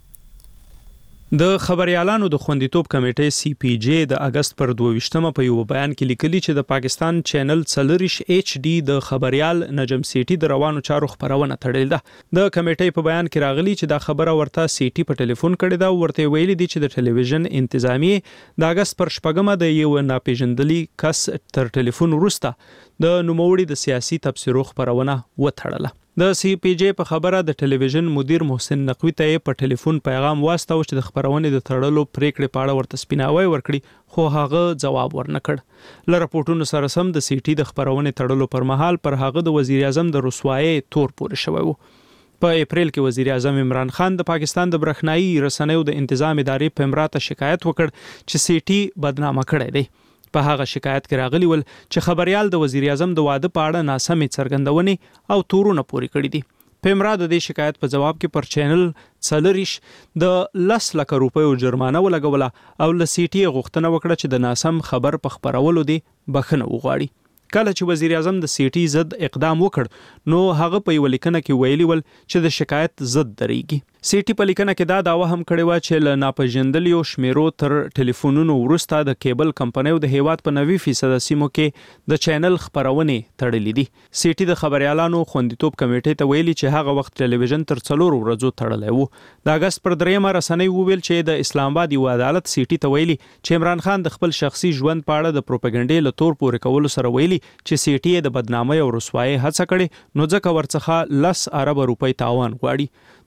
د خبريالانو د خوندیتوب کمیټې سی پی جی د اگست پر 22 په یو بیان کې لیکلي چې د پاکستان چینل څلریش ایچ D د خبريال نجم سیټي د روانو چارو خبرونه تړل ده. د کمیټې په بیان کې راغلي چې دا خبره ورته سیټي په ټلیفون کړې ده او ورته ویلي دي چې د ټلویزیون انتظامی د اگست پر 14 د یو ناپېژندلي کس تر ټلیفون وروسته د نوموړي د سیاسي تبصرو خبرونه وتړله. د سی پی جی په خبره د ټلویزیون مدیر محسن نقوی ته په ټلیفون پیغام واستاو چې د خبرونې د تړلو پریکړې پاړه ورته سپیناوی ورکړي خو هغه جواب ورنکړ. ل راپورټونو سره سم د سیټي د خبرونې تړلو پر مهال پر هغه د وزیر اعظم د رسوایی تور پورې شوی وو. په اپریل کې وزیر اعظم عمران خان د پاکستان د برخنایی رسنیو د تنظیم ادارې په امراته شکایت وکړ چې سیټي بدنامه کړی دی. په هغه شکایت کې راغلی ول چې خبريال د وزیر اعظم د واده په اړه ناسمې څرګندونې او تورونه پوري کړی دي. په امراده د شکایت په جواب کې پر چینل څلریش د 10 لک روپیو جرمانه ولګوله او ل سیټي غوښتنه وکړه چې د ناسم خبر په خبرولو دی بخښنه وغواړي. کله چې وزیر اعظم د سیټي ضد اقدام وکړ نو هغه په یو لیکنه کې ویلي ول چې د شکایت ضد درېږي. سیټي په لیکنه کې دا داوا هم کړې و چې ل ناپېژندلیو شمیرو تر ټلیفونونو وروسته د کیبل کمپنیو د هیواد په 90% سیمو کې د چینل خبرونه تړلې دي. سیټي د خبريالانو خوندیتوب کمیټې ته ویلي چې هغه وخت ټلویزیون تر 4 ورځو تړلی وو. د اگست پر 3 رسنۍ وویل چې د اسلام آباد یو عدالت سیټي ته ویلي چې عمران خان د خپل شخصي ژوند په اړه د پروپاګاندا له تور پورې کولو سره ویلي چې سیټي د بدنامۍ او رسوایی هڅه کړې نو ځکه ورڅخه 10 ارب روپۍ تاوان غواړي.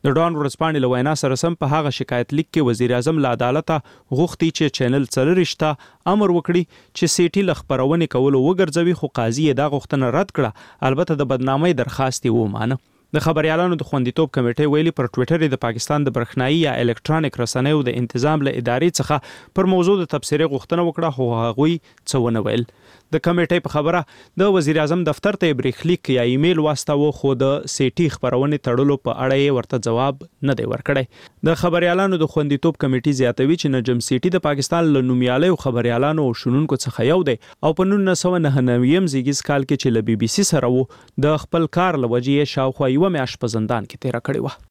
د ډان ورځپاڼې له وینا سره سم په هغه شکایت لیک کې وزیر اعظم له عدالت غوښتي چې چینل 4 امر وکړي چې سیټي ل خبرونه کول وګرځوي، خو قاضي دا غوښتنه رد کړه. البته د بدنامۍ درخواست یې ومانه. د خبريالانو د خوندیتوب کمیټې ویلي پر ټوئیټر د پاکستان د برېښنایي یا الکترونیک رسنیو د انتظام له ادارې څخه پر موضوع د تبصرې غوښتنه وکړه، خو هغوی څه ونه ویل. د کمیټې په خبره د وزیر اعظم دفتر ته بریښلیک یا ایمیل واستاوه، خو د سیټي خبرونه تړلو په اړه یې ورته جواب نه دی ورکړی. د خبريالانو د خوندیتوب کمیټې زیاتوي چې نجم سیټي د پاکستان له نومیالیو خبريالانو او شنونکو څخه یو دی او په 1999 زیږیز کال کې چې له بي بي سي سره وو د خپل کار لوجې شاوخوا یو میاشت په زندان کې تیر کړی و.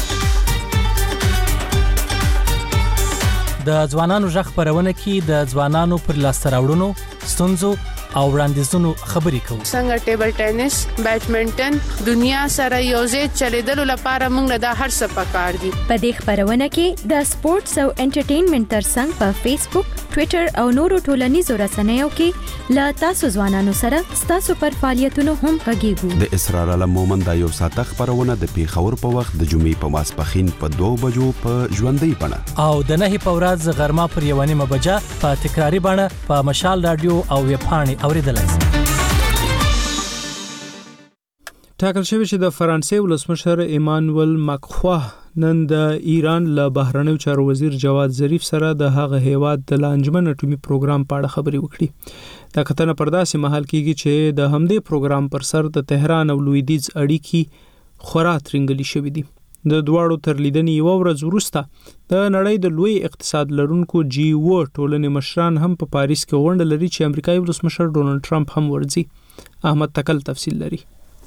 د ځوانانو ژغ خبرونه کې د ځوانانو پر لاسته راوړنو، ستونزو او وړاندیزونو خبرې کوو. څنګه ټیبل ټینس، بیډمنټن دنیا سره یوځای چلیدلو لپاره موږ له هر څه پکار دي. په دې خبرونه کې د سپورتس او انټرټینمنټ ترڅنګ په فیسبوک، ټوئیټر او نورو ټولنیزو رسنیو کې له تاسو ځوانانو سره ستاسو پر فعالیتونو هم غږیږو. د اسرار علم مومن د یو ساعته خبرونه د پیښور په وخت د جمعې په ماسپخین په 2 بجو په ژوندۍ بڼه او د 9 په ورځ غرمه پر 1 بجه په تکراری بڼه په مشال رادیو او ویب پاڼې اوریدلای شئ. ټاکل شوی چې د فرانسې ولسمشر ایمانوئل ماکخوا نن د ایران له بهرنیو چارو وزیر جواد ظریف سره د هغه هیواد د لانجمن اټومي پروګرام په اړه خبرې وکړي. دا کتنه پر داسې مهال کېږي چې د همدې پروګرام پر سر د تهران او لویدیځ اړیکې خورا ترنګلي شوې دي. د دواړو تر لیدنې یو ورځ وروسته د نړۍ د لوی اقتصاد لرونکو G7 ټولنې مشران هم په پاریس کې غونډه لري چې امریکایي ولسمشر ډونالد ټرمپ هم ورځي. احمد تکل تفصیل لري.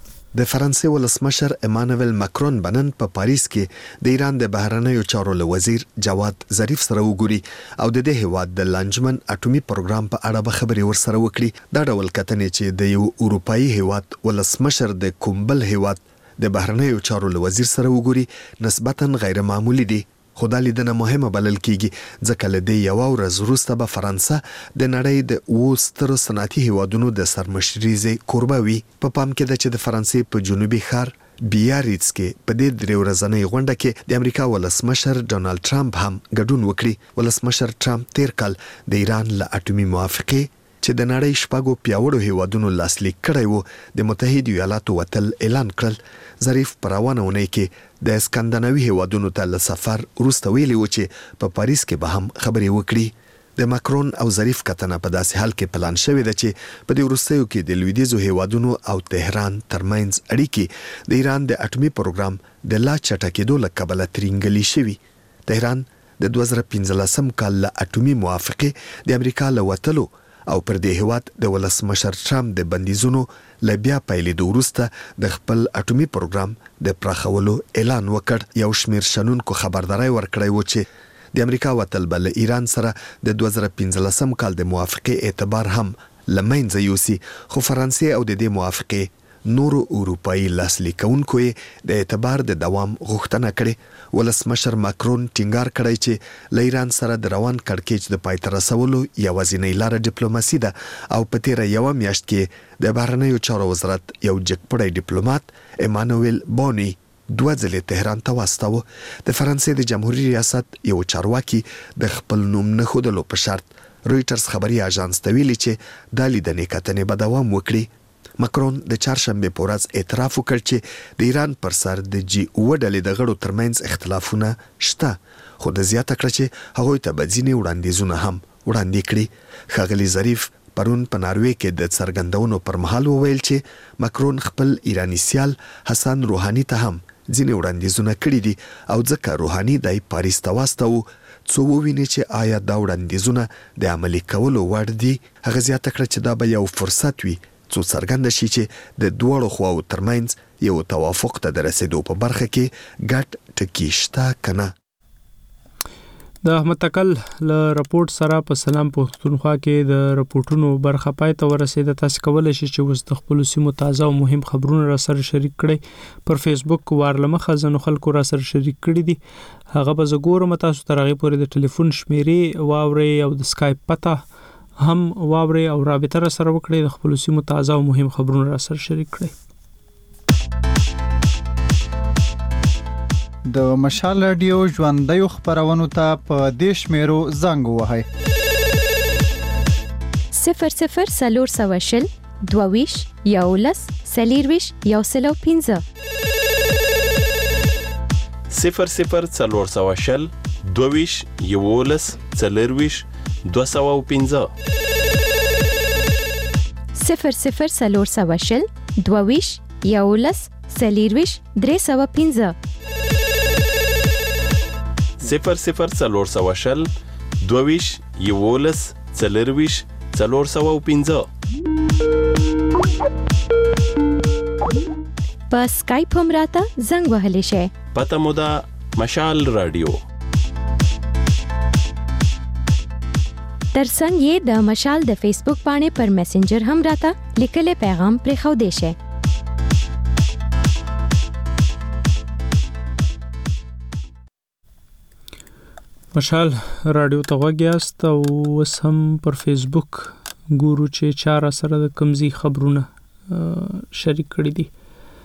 د فرانسې ولسمشر ایمانوئل ماکرون بنن په پاریس کې د ایران د بهرنیو چارو وزیر جواد ظریف سره وګوري او د دې هیواد د لانجمن اټومي پروګرام په اړه به خبرې ورسره وکړي. دا ډول کتنې چې د یو اروپאי هیواد ولسمشر د کومبل هیواد د بهرنیو چارو وزیر سره وګوري نسبتاً غیر معمولی دي، خو دا لیدنه مهمه بلل کیږي ځکه لدې یو ورځ وروسته به فرانسه د نړۍ د وستر صنعتي هیوادونو د سرمشريزي کوربه وي. په پام کې ده چې د فرانسې په جنوبي ښار بیاریتس کې په دې 3 ورځنۍ غونډه کې د امریکا ولسمشر ډونالد ټرمپ هم ګډون وکړي. ولسمشر ټرمپ تیر کال د ایران له اټومي موافقه چې د نړۍ شپږو پیاوړو هیوادونو لاسلیک کړی وو د متحده ایالاتو وتل اعلان کړل. ظریف پر روانه ونې کې د اسکندناوي هیوادونو ته له سفر وروسته ویلي و چې په پاریس کې به هم خبرې وکړي. د ماکرون او ظریف کتنه په داسې حال کې پلان شوې ده چې په دې وروستیو کې د لویدیځو هیوادونو او تهران ترمنځ اړیکې د ایران د اټومي پروګرام د لا چټکېدو له کبله ترنګلي شوي. تهران د 2015 کال له اټومي موافقه د امریکا له وتلو او پر دې هیواد د ولسمشر ټرمپ د بندیزونو له بیا پیلېدو وروسته د خپل اټومي پروګرام د پراخولو اعلان وکړ. یو شمېر شنونکو خبرداري ورکړی و چې د امریکا وتل بل ایران سره د 2015 کال د موافقه اعتبار هم لمنځه یوسي، خو فرانسې او د دې موافقه نورو اروپאי لاسلیکونکو د اعتبار د دوام غوښتنه کړې. ولسمشر ماکرون ټینګار کړی چې له ایران سره د روان کړکېچ د پای ته رسولو یوازینۍ لاره ډیپلوماسي ده او په تیره یوه میاشت کې د بهرنیو چارو وزارت یو جګپړی ډیپلوماټ ایمانوئل بونی 2 ځلې تهران ته واستاوه. د فرانسې د جمهوریت ریاست یو چارواکي د خپل نوم نه ښودلو په شرط رويټرز خبري اژانس ته ویلي چې د لیدنې کتنې به دوام وکړي. ماکرون د چهارشنبه په ورځ اعتراف وکړ چې د ایران پر سر د G7 ډلې د غړو ترمنځ اختلافونه شته، خو د زیاته کړ چې هغوی ته به ځینې وړاندیزونه هم وړاندې کړي. ښاغلي ظریف پرون په ناروې کې د څرګندونو پر مهال وویل چې ماکرون خپل ایرانی سیال حسن روحانی ته هم ځینې وړاندیزونه کړي دي او ځکه روحانی د پاریس ته واستاوه څو وویني چې آیا دا وړاندیزونه د عملي کولو وړ دي. هغه زیاته کړ چې دا به یو فرصت وي څو څرګنده شي چې د دوړو خواو ترمنځ یو توافق ته د رسیدو په برخه کې ګډ ټکی شته کنه. د احمد تکل له رپورت سره په سلام پښتونخوا کې د رپورټونو برخه پای ته ورسېده. تاسو کولای شئ چې اوس د خپل سیمو تازه او مهم خبرونه را سره شریک کړئ. پر فیسبوک وارلمه خزانو خلکو را سره شریک کړي دي، هغه به زه ګورم. تاسو تر هغې پورې د ټلیفون شمیرې واورئ او د سکایپ پته هم واورئ او رابطه را سره وکړئ. د خپل سیمو تازه او مهم خبرونه را سره شریک کړئ. د مشال رادیو ژوندۍ خبرونو ته په دیش میرو زنګ وهاي 00 22 یولس سلیرویش یوسلو 15 00 22 یولس سلیرویش 215 00 22 یولس سلیرویش 315 00 22 یولس سلیرویش 415 په سکایپ هم راته زنګ وهلی شي پته مو ده مشال رادیو ترڅنګ یې د مشال د فیسبوک باندې پر میسنجر هم راته لیکلي پیغام پرې خو دی شي مشال رادیو ته وګیاست او وس هم پر فیسبوک ګورو چې چاره سره د کمزي خبرونه شریک کړي دي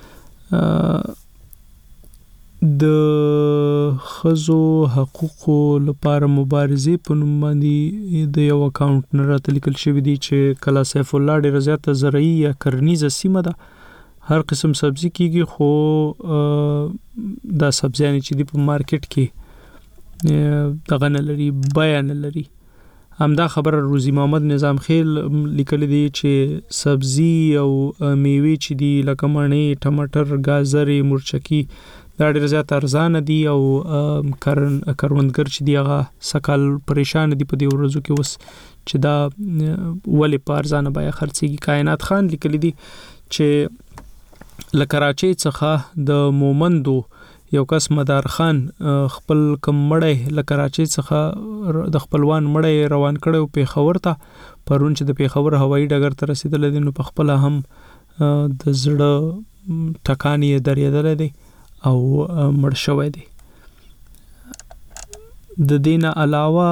د خزو حقوقو لپاره مبارزه په نوم باندې د یو اکاونټ نه راته لیکل شوی دی چې کلا سیف الله ډېر زیاته زرعي یا کرنیزه سیمه ده هر قسم سبزی کیږي خو دا سبزیانې چې دی په مارکیټ کې دغه نه لري بیان لري همدا خبر روزي محمد نظام خیل لیکل دي چې سبزی او میوه چې دي لکه مڼې ټماټر گازرې مرچکی دا ډېر زیات ارزان دي او کروندګر چې دی هغه سکل پریشان دي په دې ورځو کې وس چې دا ولې په ارزانه بیا خرڅيږي کائنات خان لیکل دي چې لکراچي څخه د مومندو یو کس مدار خان خپل کم مړی لکراچي څخه د خپلوان مړی روان کړو پیښور ته پرون چې د پیښور هوایي ډګر ته رسیدل دي نو په خپل هم د زړه ټکانې درېدل دي او مړ شوی دی د دینه علاوه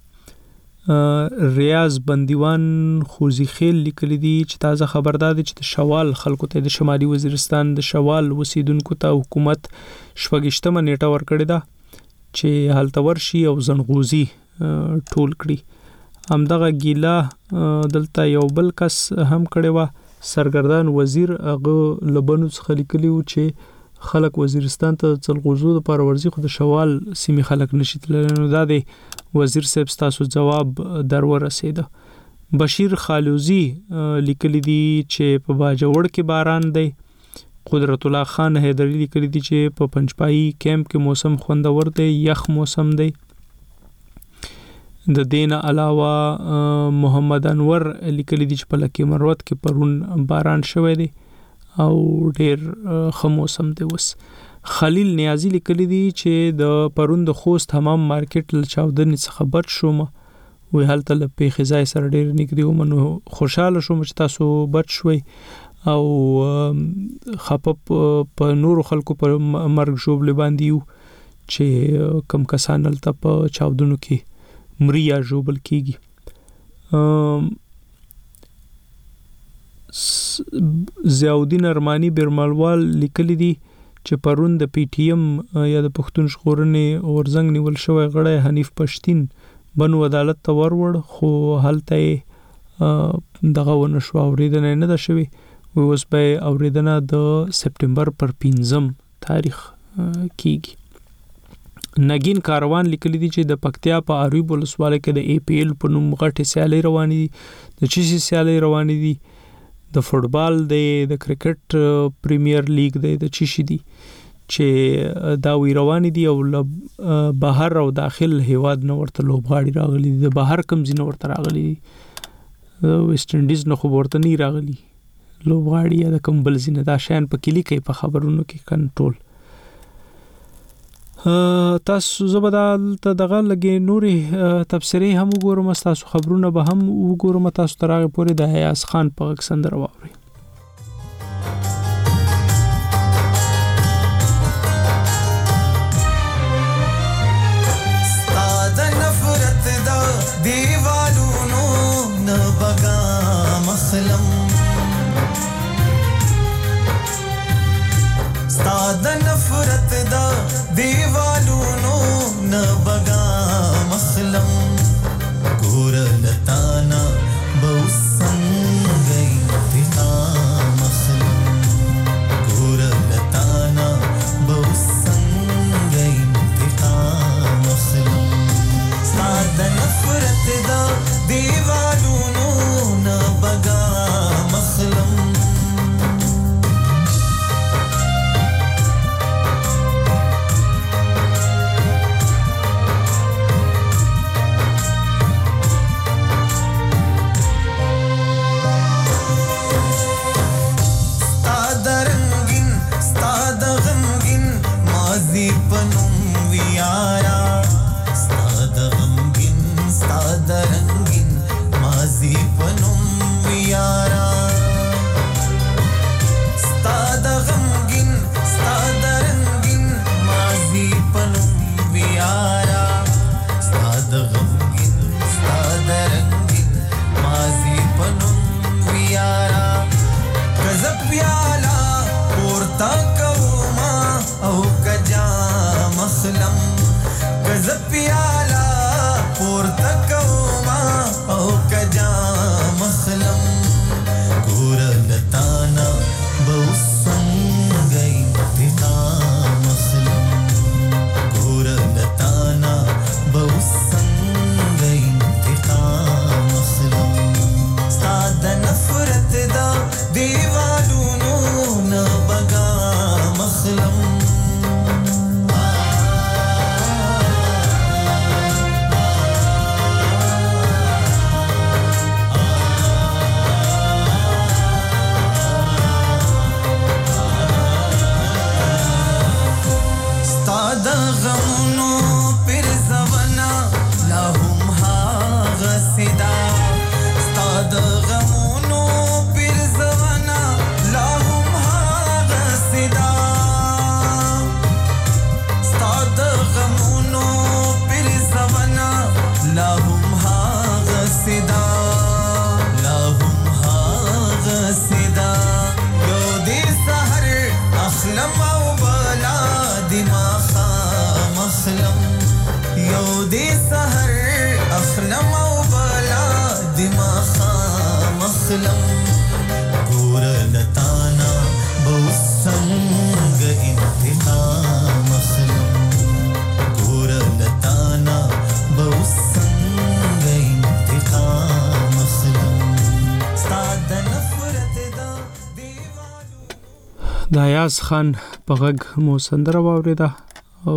ریاض بندیوان خوزی خیل لیکلی دي چې تازه خبردار دي چې د شوال خلکو ته د شمالي وزیرستان د شوال وسیدونکو ته حکومت شپږشتمه نیټه ورکړې ده چې هلته ورشي او زنغوزي ټول کړي همدغه ګیلا دلته یو بل کس هم کړي و سرګردان وزیر هغه لبنو څخه لیکلی و چې خلک وزیرستان ته څلغوزو د پاره ورزي خو د شوال سیمې خلک نشي تللی نو دا د وزیر صاحب تاسو جواب در ورسېده بشیر خالوزی لیکلی دی چې په باجوړ کې باران دی قدرت الله خان حیدری لیکلی دی چې په پنځپای کیمپ کې موسم خوندور دی یخ موسم دی د دین علاوه محمد انور لیکلی دی چې په لکه مروت کې پرون باران شوی دی او ډیر خموسم دی وس خلیل نیازی لیکلی دی چې د پرون د خوست حمام مارکیټ ل چاودنې څخه بچ شوم وی هلته له پیښې ځای سره ډیر نږدې ومنو خوشاله شوم چې تاسو بچ شوي او خپه په نورو خلکو پر مرګ جوړل باندې یو چې کم کسان هلته په چاودنو کې مریا جوړل کیږي ضیاءالدین ارمانی برملوال لیکلی دی چې پرون د پی ټی ایم یا د پښتون ژغورنې اورزنګ نیول شوی غړی حنیف پښتین بنو عدالت ته ورور خو هلته دغه ونشو اوریدنه نه ده شوی اوس به اوریدنه د سپټمبر پر 15 تاریخ کیږي نگین کاروان لیکلی دی چې د پکتیا په اریوب ولسوالۍ کې د ای پی ایل په نوم غټه سیالي روانې دي د چیسي سیالي روانې دي د فوټبال دی د کرکټ پریمیر لیګ دی د چیشي دی چې دا وی روان دي او بهر او داخل هیواد نو ورته لوبغاړي راغلي د بهر کم زینو ورته راغلي ویسټ انډیز نو خو ورته نه راغلي لوبغاړي یا د کم بل زینه دا شان په کلی کې په خبرونو کې کنټرول تاسو زبدال ته دغه لګي نوري تفسیری هم وګورم تاسو خبرونه به هم وګورم تاسو ترغه پورې د حیاس خان په اکسندر واوري ستاد نفرت دا دیوالونو نه بغا مخلم ستاد نفرت دا دیوالونو نه بغا مخلم ګور لتانا بوسنګي انتقام مخلم ګور لتانا بوسنګي انتقام مخلم ساده نفرت دا دیوالونو نه بغا مخلم د ایاز خان په غږ مو سندره واوریده او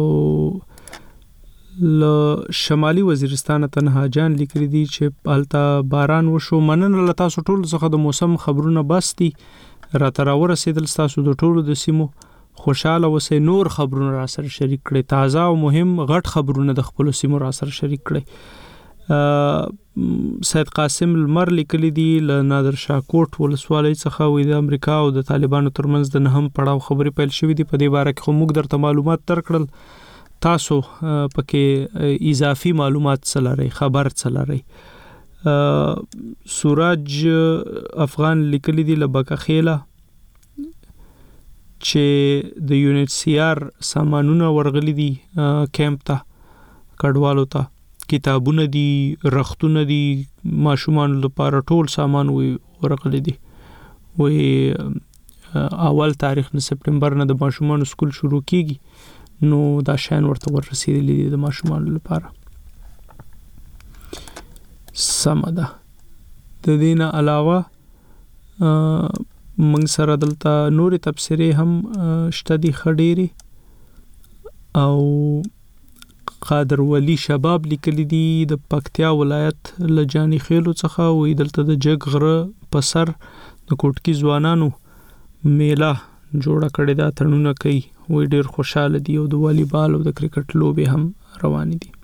ل شمالي وزیرستان تنها جان لیکلي دي چې پالتا باران وشو مننه لتا سو ټول څخه د موسم خبرونه بستي را تر ورسېدل تاسو د ټولو د سیمو خوشاله وسه نور خبرونه را سره شریک کړي تازه او مهم غټ خبرونه د خپل سیمو را سره شریک کړي سید قاسم المر لیکلی دی ل نادر شاه کوټ ولسوالۍ څخه وې د امریکا او د طالبانو ترمنځ د نهم پړاو خبرې پیل شوې دي په دې باره کې موږ درته معلومات درکړل تاسو پکې اضافي معلومات سلاري خبر سلاري سوراج افغان لیکلی دی ل بکه خیله چې د یونټ سی آر سامانونه ورغلي دي کیمپ ته کډوالو ته کتابونه دي رختونه دي ماشومان لپاره ټول سامان ورغلي دي اول تاریخ نه سپټمبر نه د ماشومان سکول شروع کیږي نو دا شان ورته ورسېدلې دي د ماشومان لپاره سمده د دینه علاوه موږ سره دلته نوري تفسیرې هم شته دي خډيري او قادر ولی شباب لیکلی دی د پکتیا ولایت لجانی خیلو څخه وې دلته د جګ غره په سر د کوټکی ځوانانو میله جوړه کړې ده تړونه کوي وې ډېر خوشاله دي او د والیبال او د کرکټ لوبې هم روان دي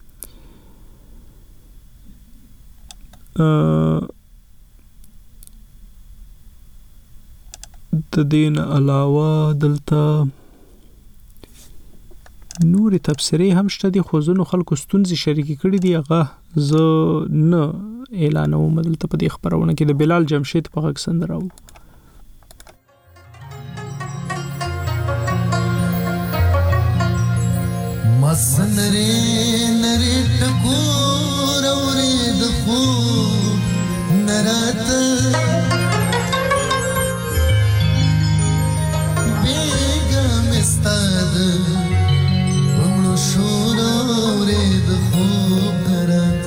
د دین علاوه دلته نوري تفسیرې هم شته دي خو ځینو خلکو ستونزې شریکې کړې دي هغه زه نه اعلانوم دلته په دې خبرونه کې د بلال جمشید په غږ سندره و نری نری ټکور اورید خو نرات بیگا مستاد ومړو شور اورید خو نرات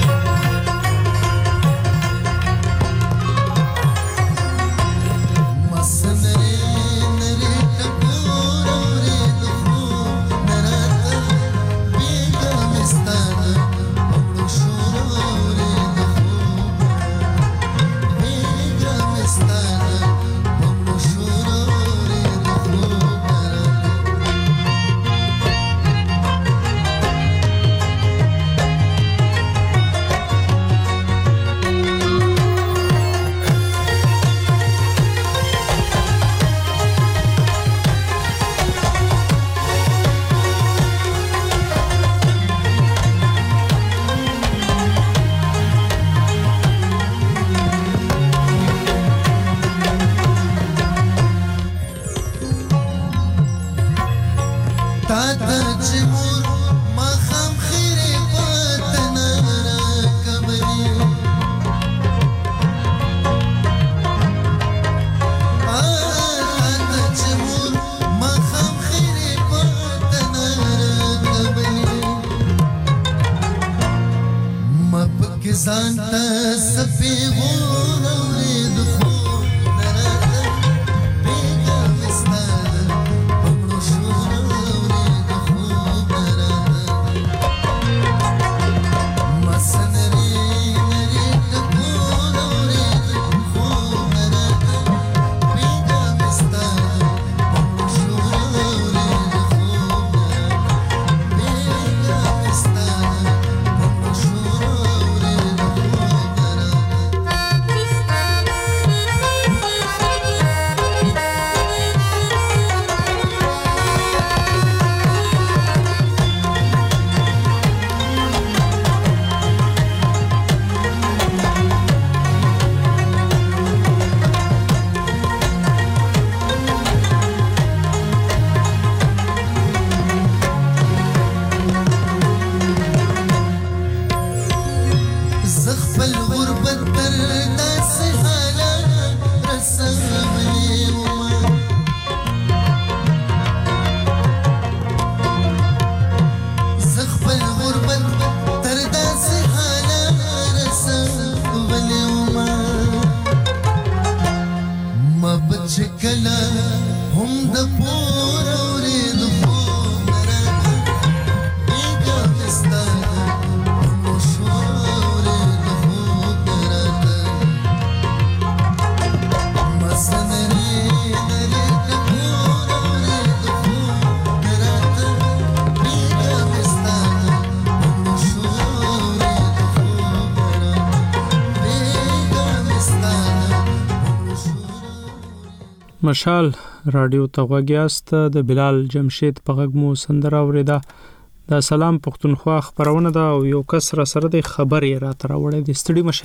مشال رادیو ته غوږیاست د بلال جمشید په غږ مو سندره اوریده د سلام پښتونخوا خبرونه ده او یو کس را سره د خبرې را تر وړې د ستړي مشي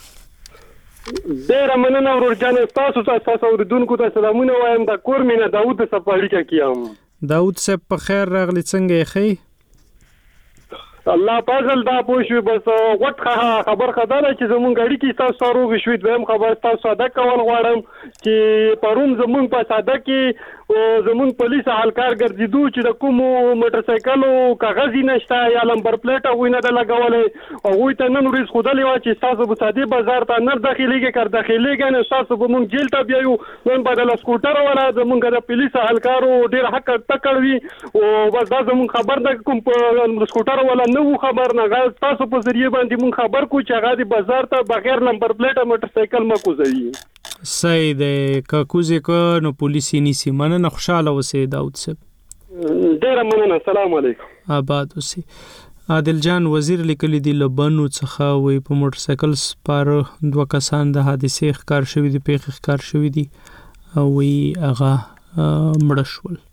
ډیر مننه ورجان تاسو اوریدونکو ته سلامونه وایم د کور مینه داوود صفاړی کیام داوود صاحب په خیر راغلی څنګه یې الله پازل دا پوښوي بس وټ خبر خدانه چې زمون غړي کې تاسو سره غوښوي دویم خبر تاسو ساده کول غواړم چې پروم زمون په ساده کې زمون پولیس حالکار ګرځیدو چې د کوم موټر سایکلو کاغذ نشته یا لمبر پلیټ او نه د لګولې او وي ته نن ورځ خدای وا چې تاسو په ساده بازار ته نه داخليږي کار داخليږي نه تاسو به مونږ جیل ته بیاو نن بدل سکوټر ولا زمونږ د پولیس حالکارو ډیر حق تکړوي او بس دا زمون خبر د کوم سکوټر ولا نو خبر نه غاز تاسو په ذریعہ باندې مون خبر کو چې هغه د بازار ته بغیر نمبر پلیټ موټر سایکل ما کوزوي صحیح ده کاکوزه کو نو پولیسي نيسي مننه خوشاله وسه داوود صاحب ډیر مننه السلام علیکم آباد وسه عادل جان وزیر لیکلی دی لبنو څخه وي په موټر سایکل سپار دوه کسان د حادثې ښکار شوی دی پیښ ښکار شوی دی او وی هغه مړ شول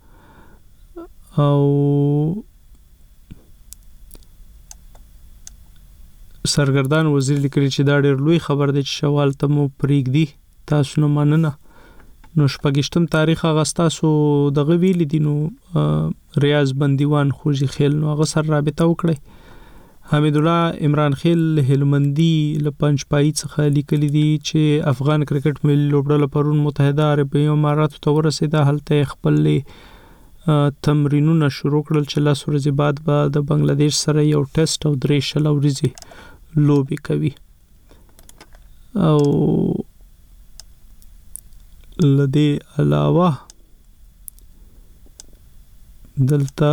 او سرګردان وزیر لیکلی چې دا ډېر لوی خبر دی چې شوال ته مو پریږدي تاسو نه مننه نو شپږشتم تاریخ اغستاسو دغه ویل دي نو ریاض بندیوان خوږی خیل نو هغه سره رابطه وکړي. حمید الله عمران خیل هلمندي له پنځپای څخه لیکلي دي چې افغان کرکټ ملي لوبډله پرون متحده عربی اماراتو ته ورسېده. هلته خپل تمرینونه شروع کړل چې لاس ورځې بعد به د بنگلاديش سره یو ټیسټ او 3 ورځې لوبي کوي. او لدې علاوه دلته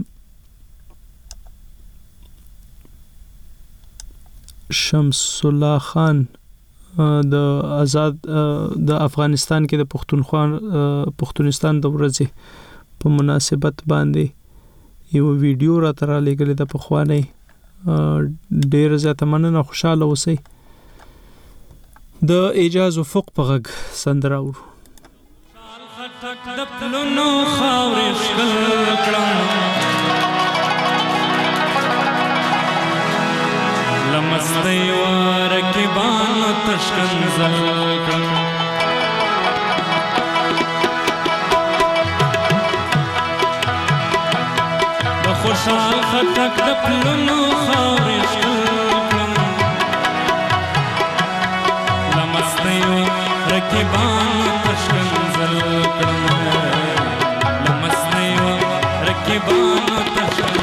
شمس الله خان د آزاد د افغانستان کې د پښتونستان د ورځې په مناسبت باندې یو ویډیو را تر لګل د پخوانی ډیر زیاته مننه خوشاله اوسئ. د اجازه افق په غږ سندره ورو د پلونو خاورې شکل کړم لمستی ورکبان تشکنزل کړم د خوشحال خټک د پلونو خاورې شکل کړم لمستی ورکبان تشکنزل کړم لمستی ورکبان تشکنزل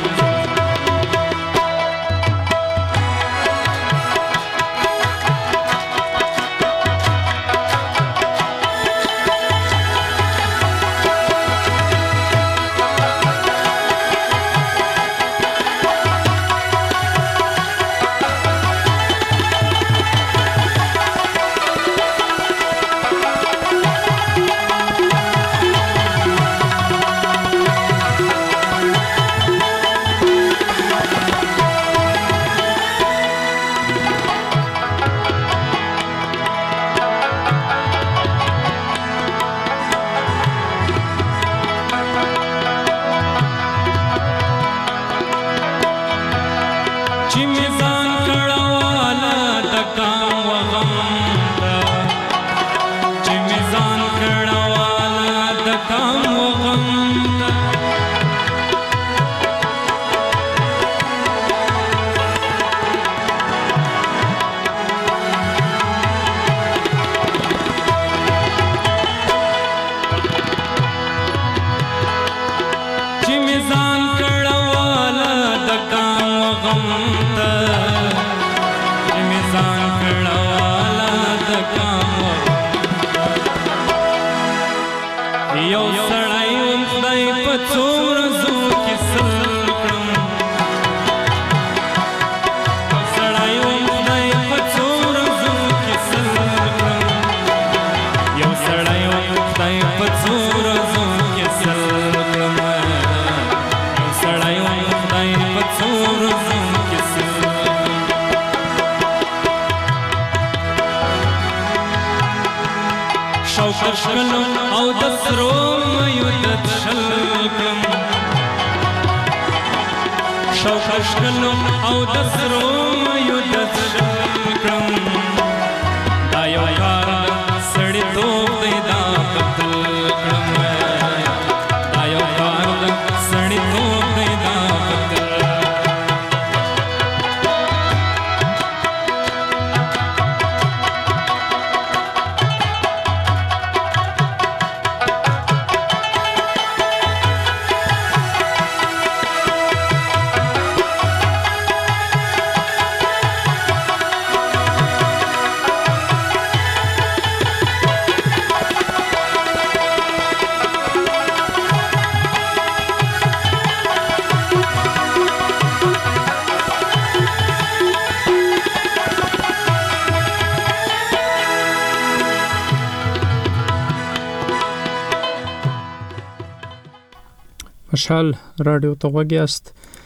مشال رادیو ته وګیاست.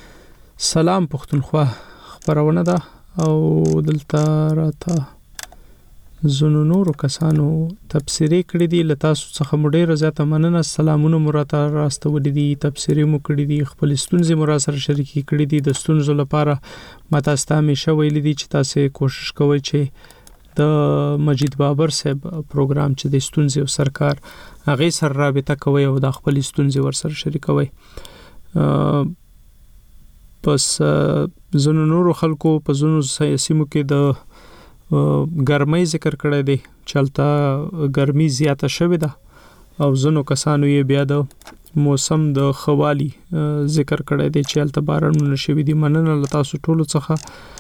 سلام پښتونخوا خبرونه ده او دلته راته زونو نورو کسانو تبصری کړی دی. لته څخه مډیر زیاته مننه. سلامونه مراته راستولې دي، تبصری مو کړی دي، خپل ستونزې مو را سره شریکې کړی دي. د ستونزو لپاره ماته ستامه شوې لیدي چې تاسو کوشش کوئ چې د مجید بابر صاحب پروګرام چې د ستونزې او سرکار هغه سره رابطه کوي او د خپل ستونزې ورسره شریکوي. پس زنو نورو خلکو په زنو سیمو کې د ګرمۍ ذکر کړی دی، چلته ګرمي زیاته شوې ده او زنو کسانو یې بیا د موسم د خوالي ذکر کړی دی چې چلته بارانونه شوي دي. مننه له تاسو ټولو څخه.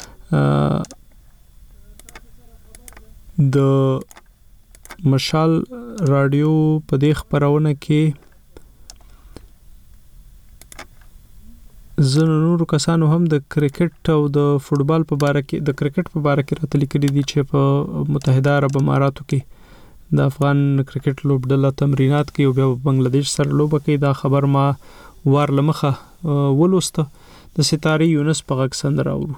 د مشال رادیو په دې خبرونه کې زنو نورو کسانو هم د کرکټ او د فوټبال په باره کې د کرکټ په باره کې راته لیکلي دي چې په متحده عرب اماراتو کې د افغان کرکټ لوبډله تمرینات کوي او بیا بنگلاديش سره لوبه کوي. دا خبر ما وار لمخه ولوسته. د ستاري یونس په غږ سندره اورو.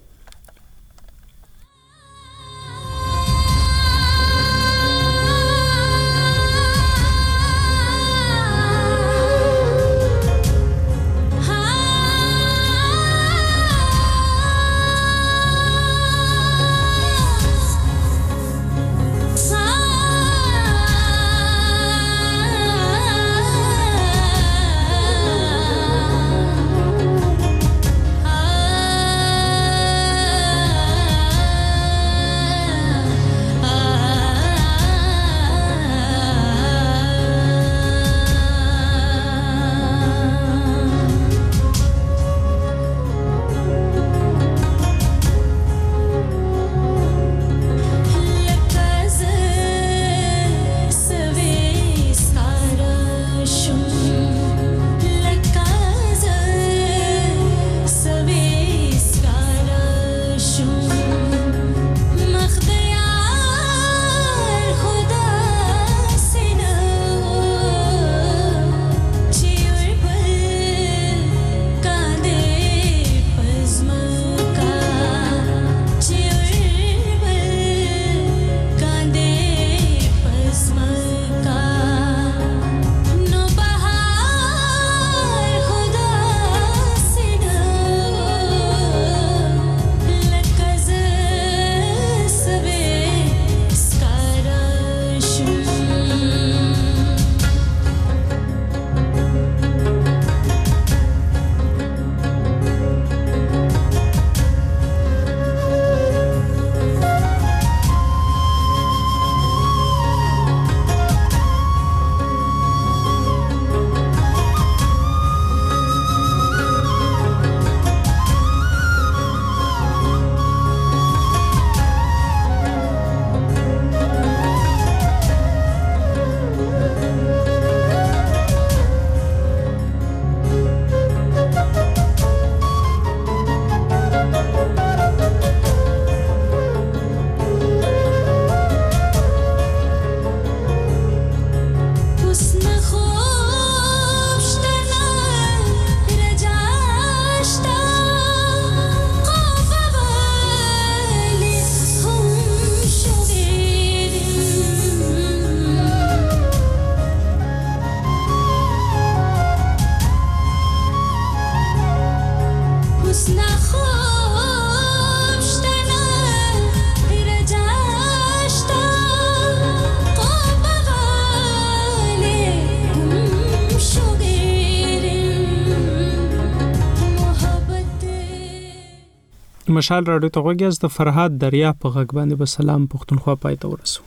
مشال رادیو ته غوږی از د فرهاد دریا په غږ باندې به سلام پښتونخوا پای ته ورسو.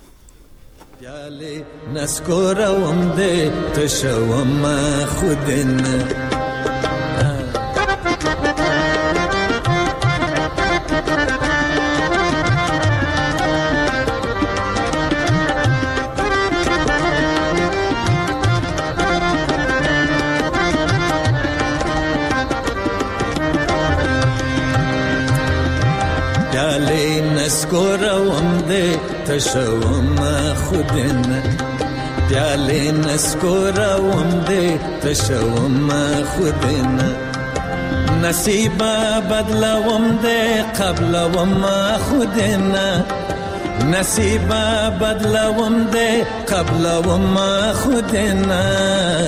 یاله نسکوروم دې تشوم خودن نسکوروم دې تشوم خودن پیاله نسکوروم دې تشوم خودن نصیب بدلوم دې قبلوم خودن نصیب بدلوم دې قبلوم خودن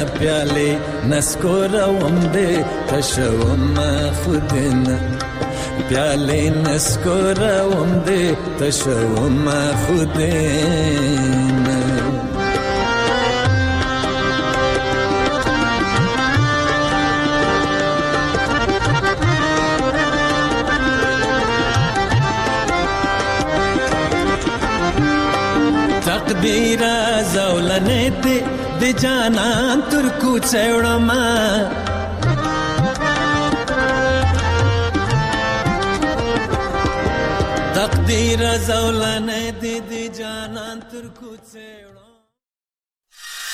پیاله نسکوروم دې تشوم خودن پیالې نسکوروم دې تشوم خودینه تقدیر زولنې دې د جانان تر کوڅه وړم تقدیر زولنې دې د جانان تر کوڅه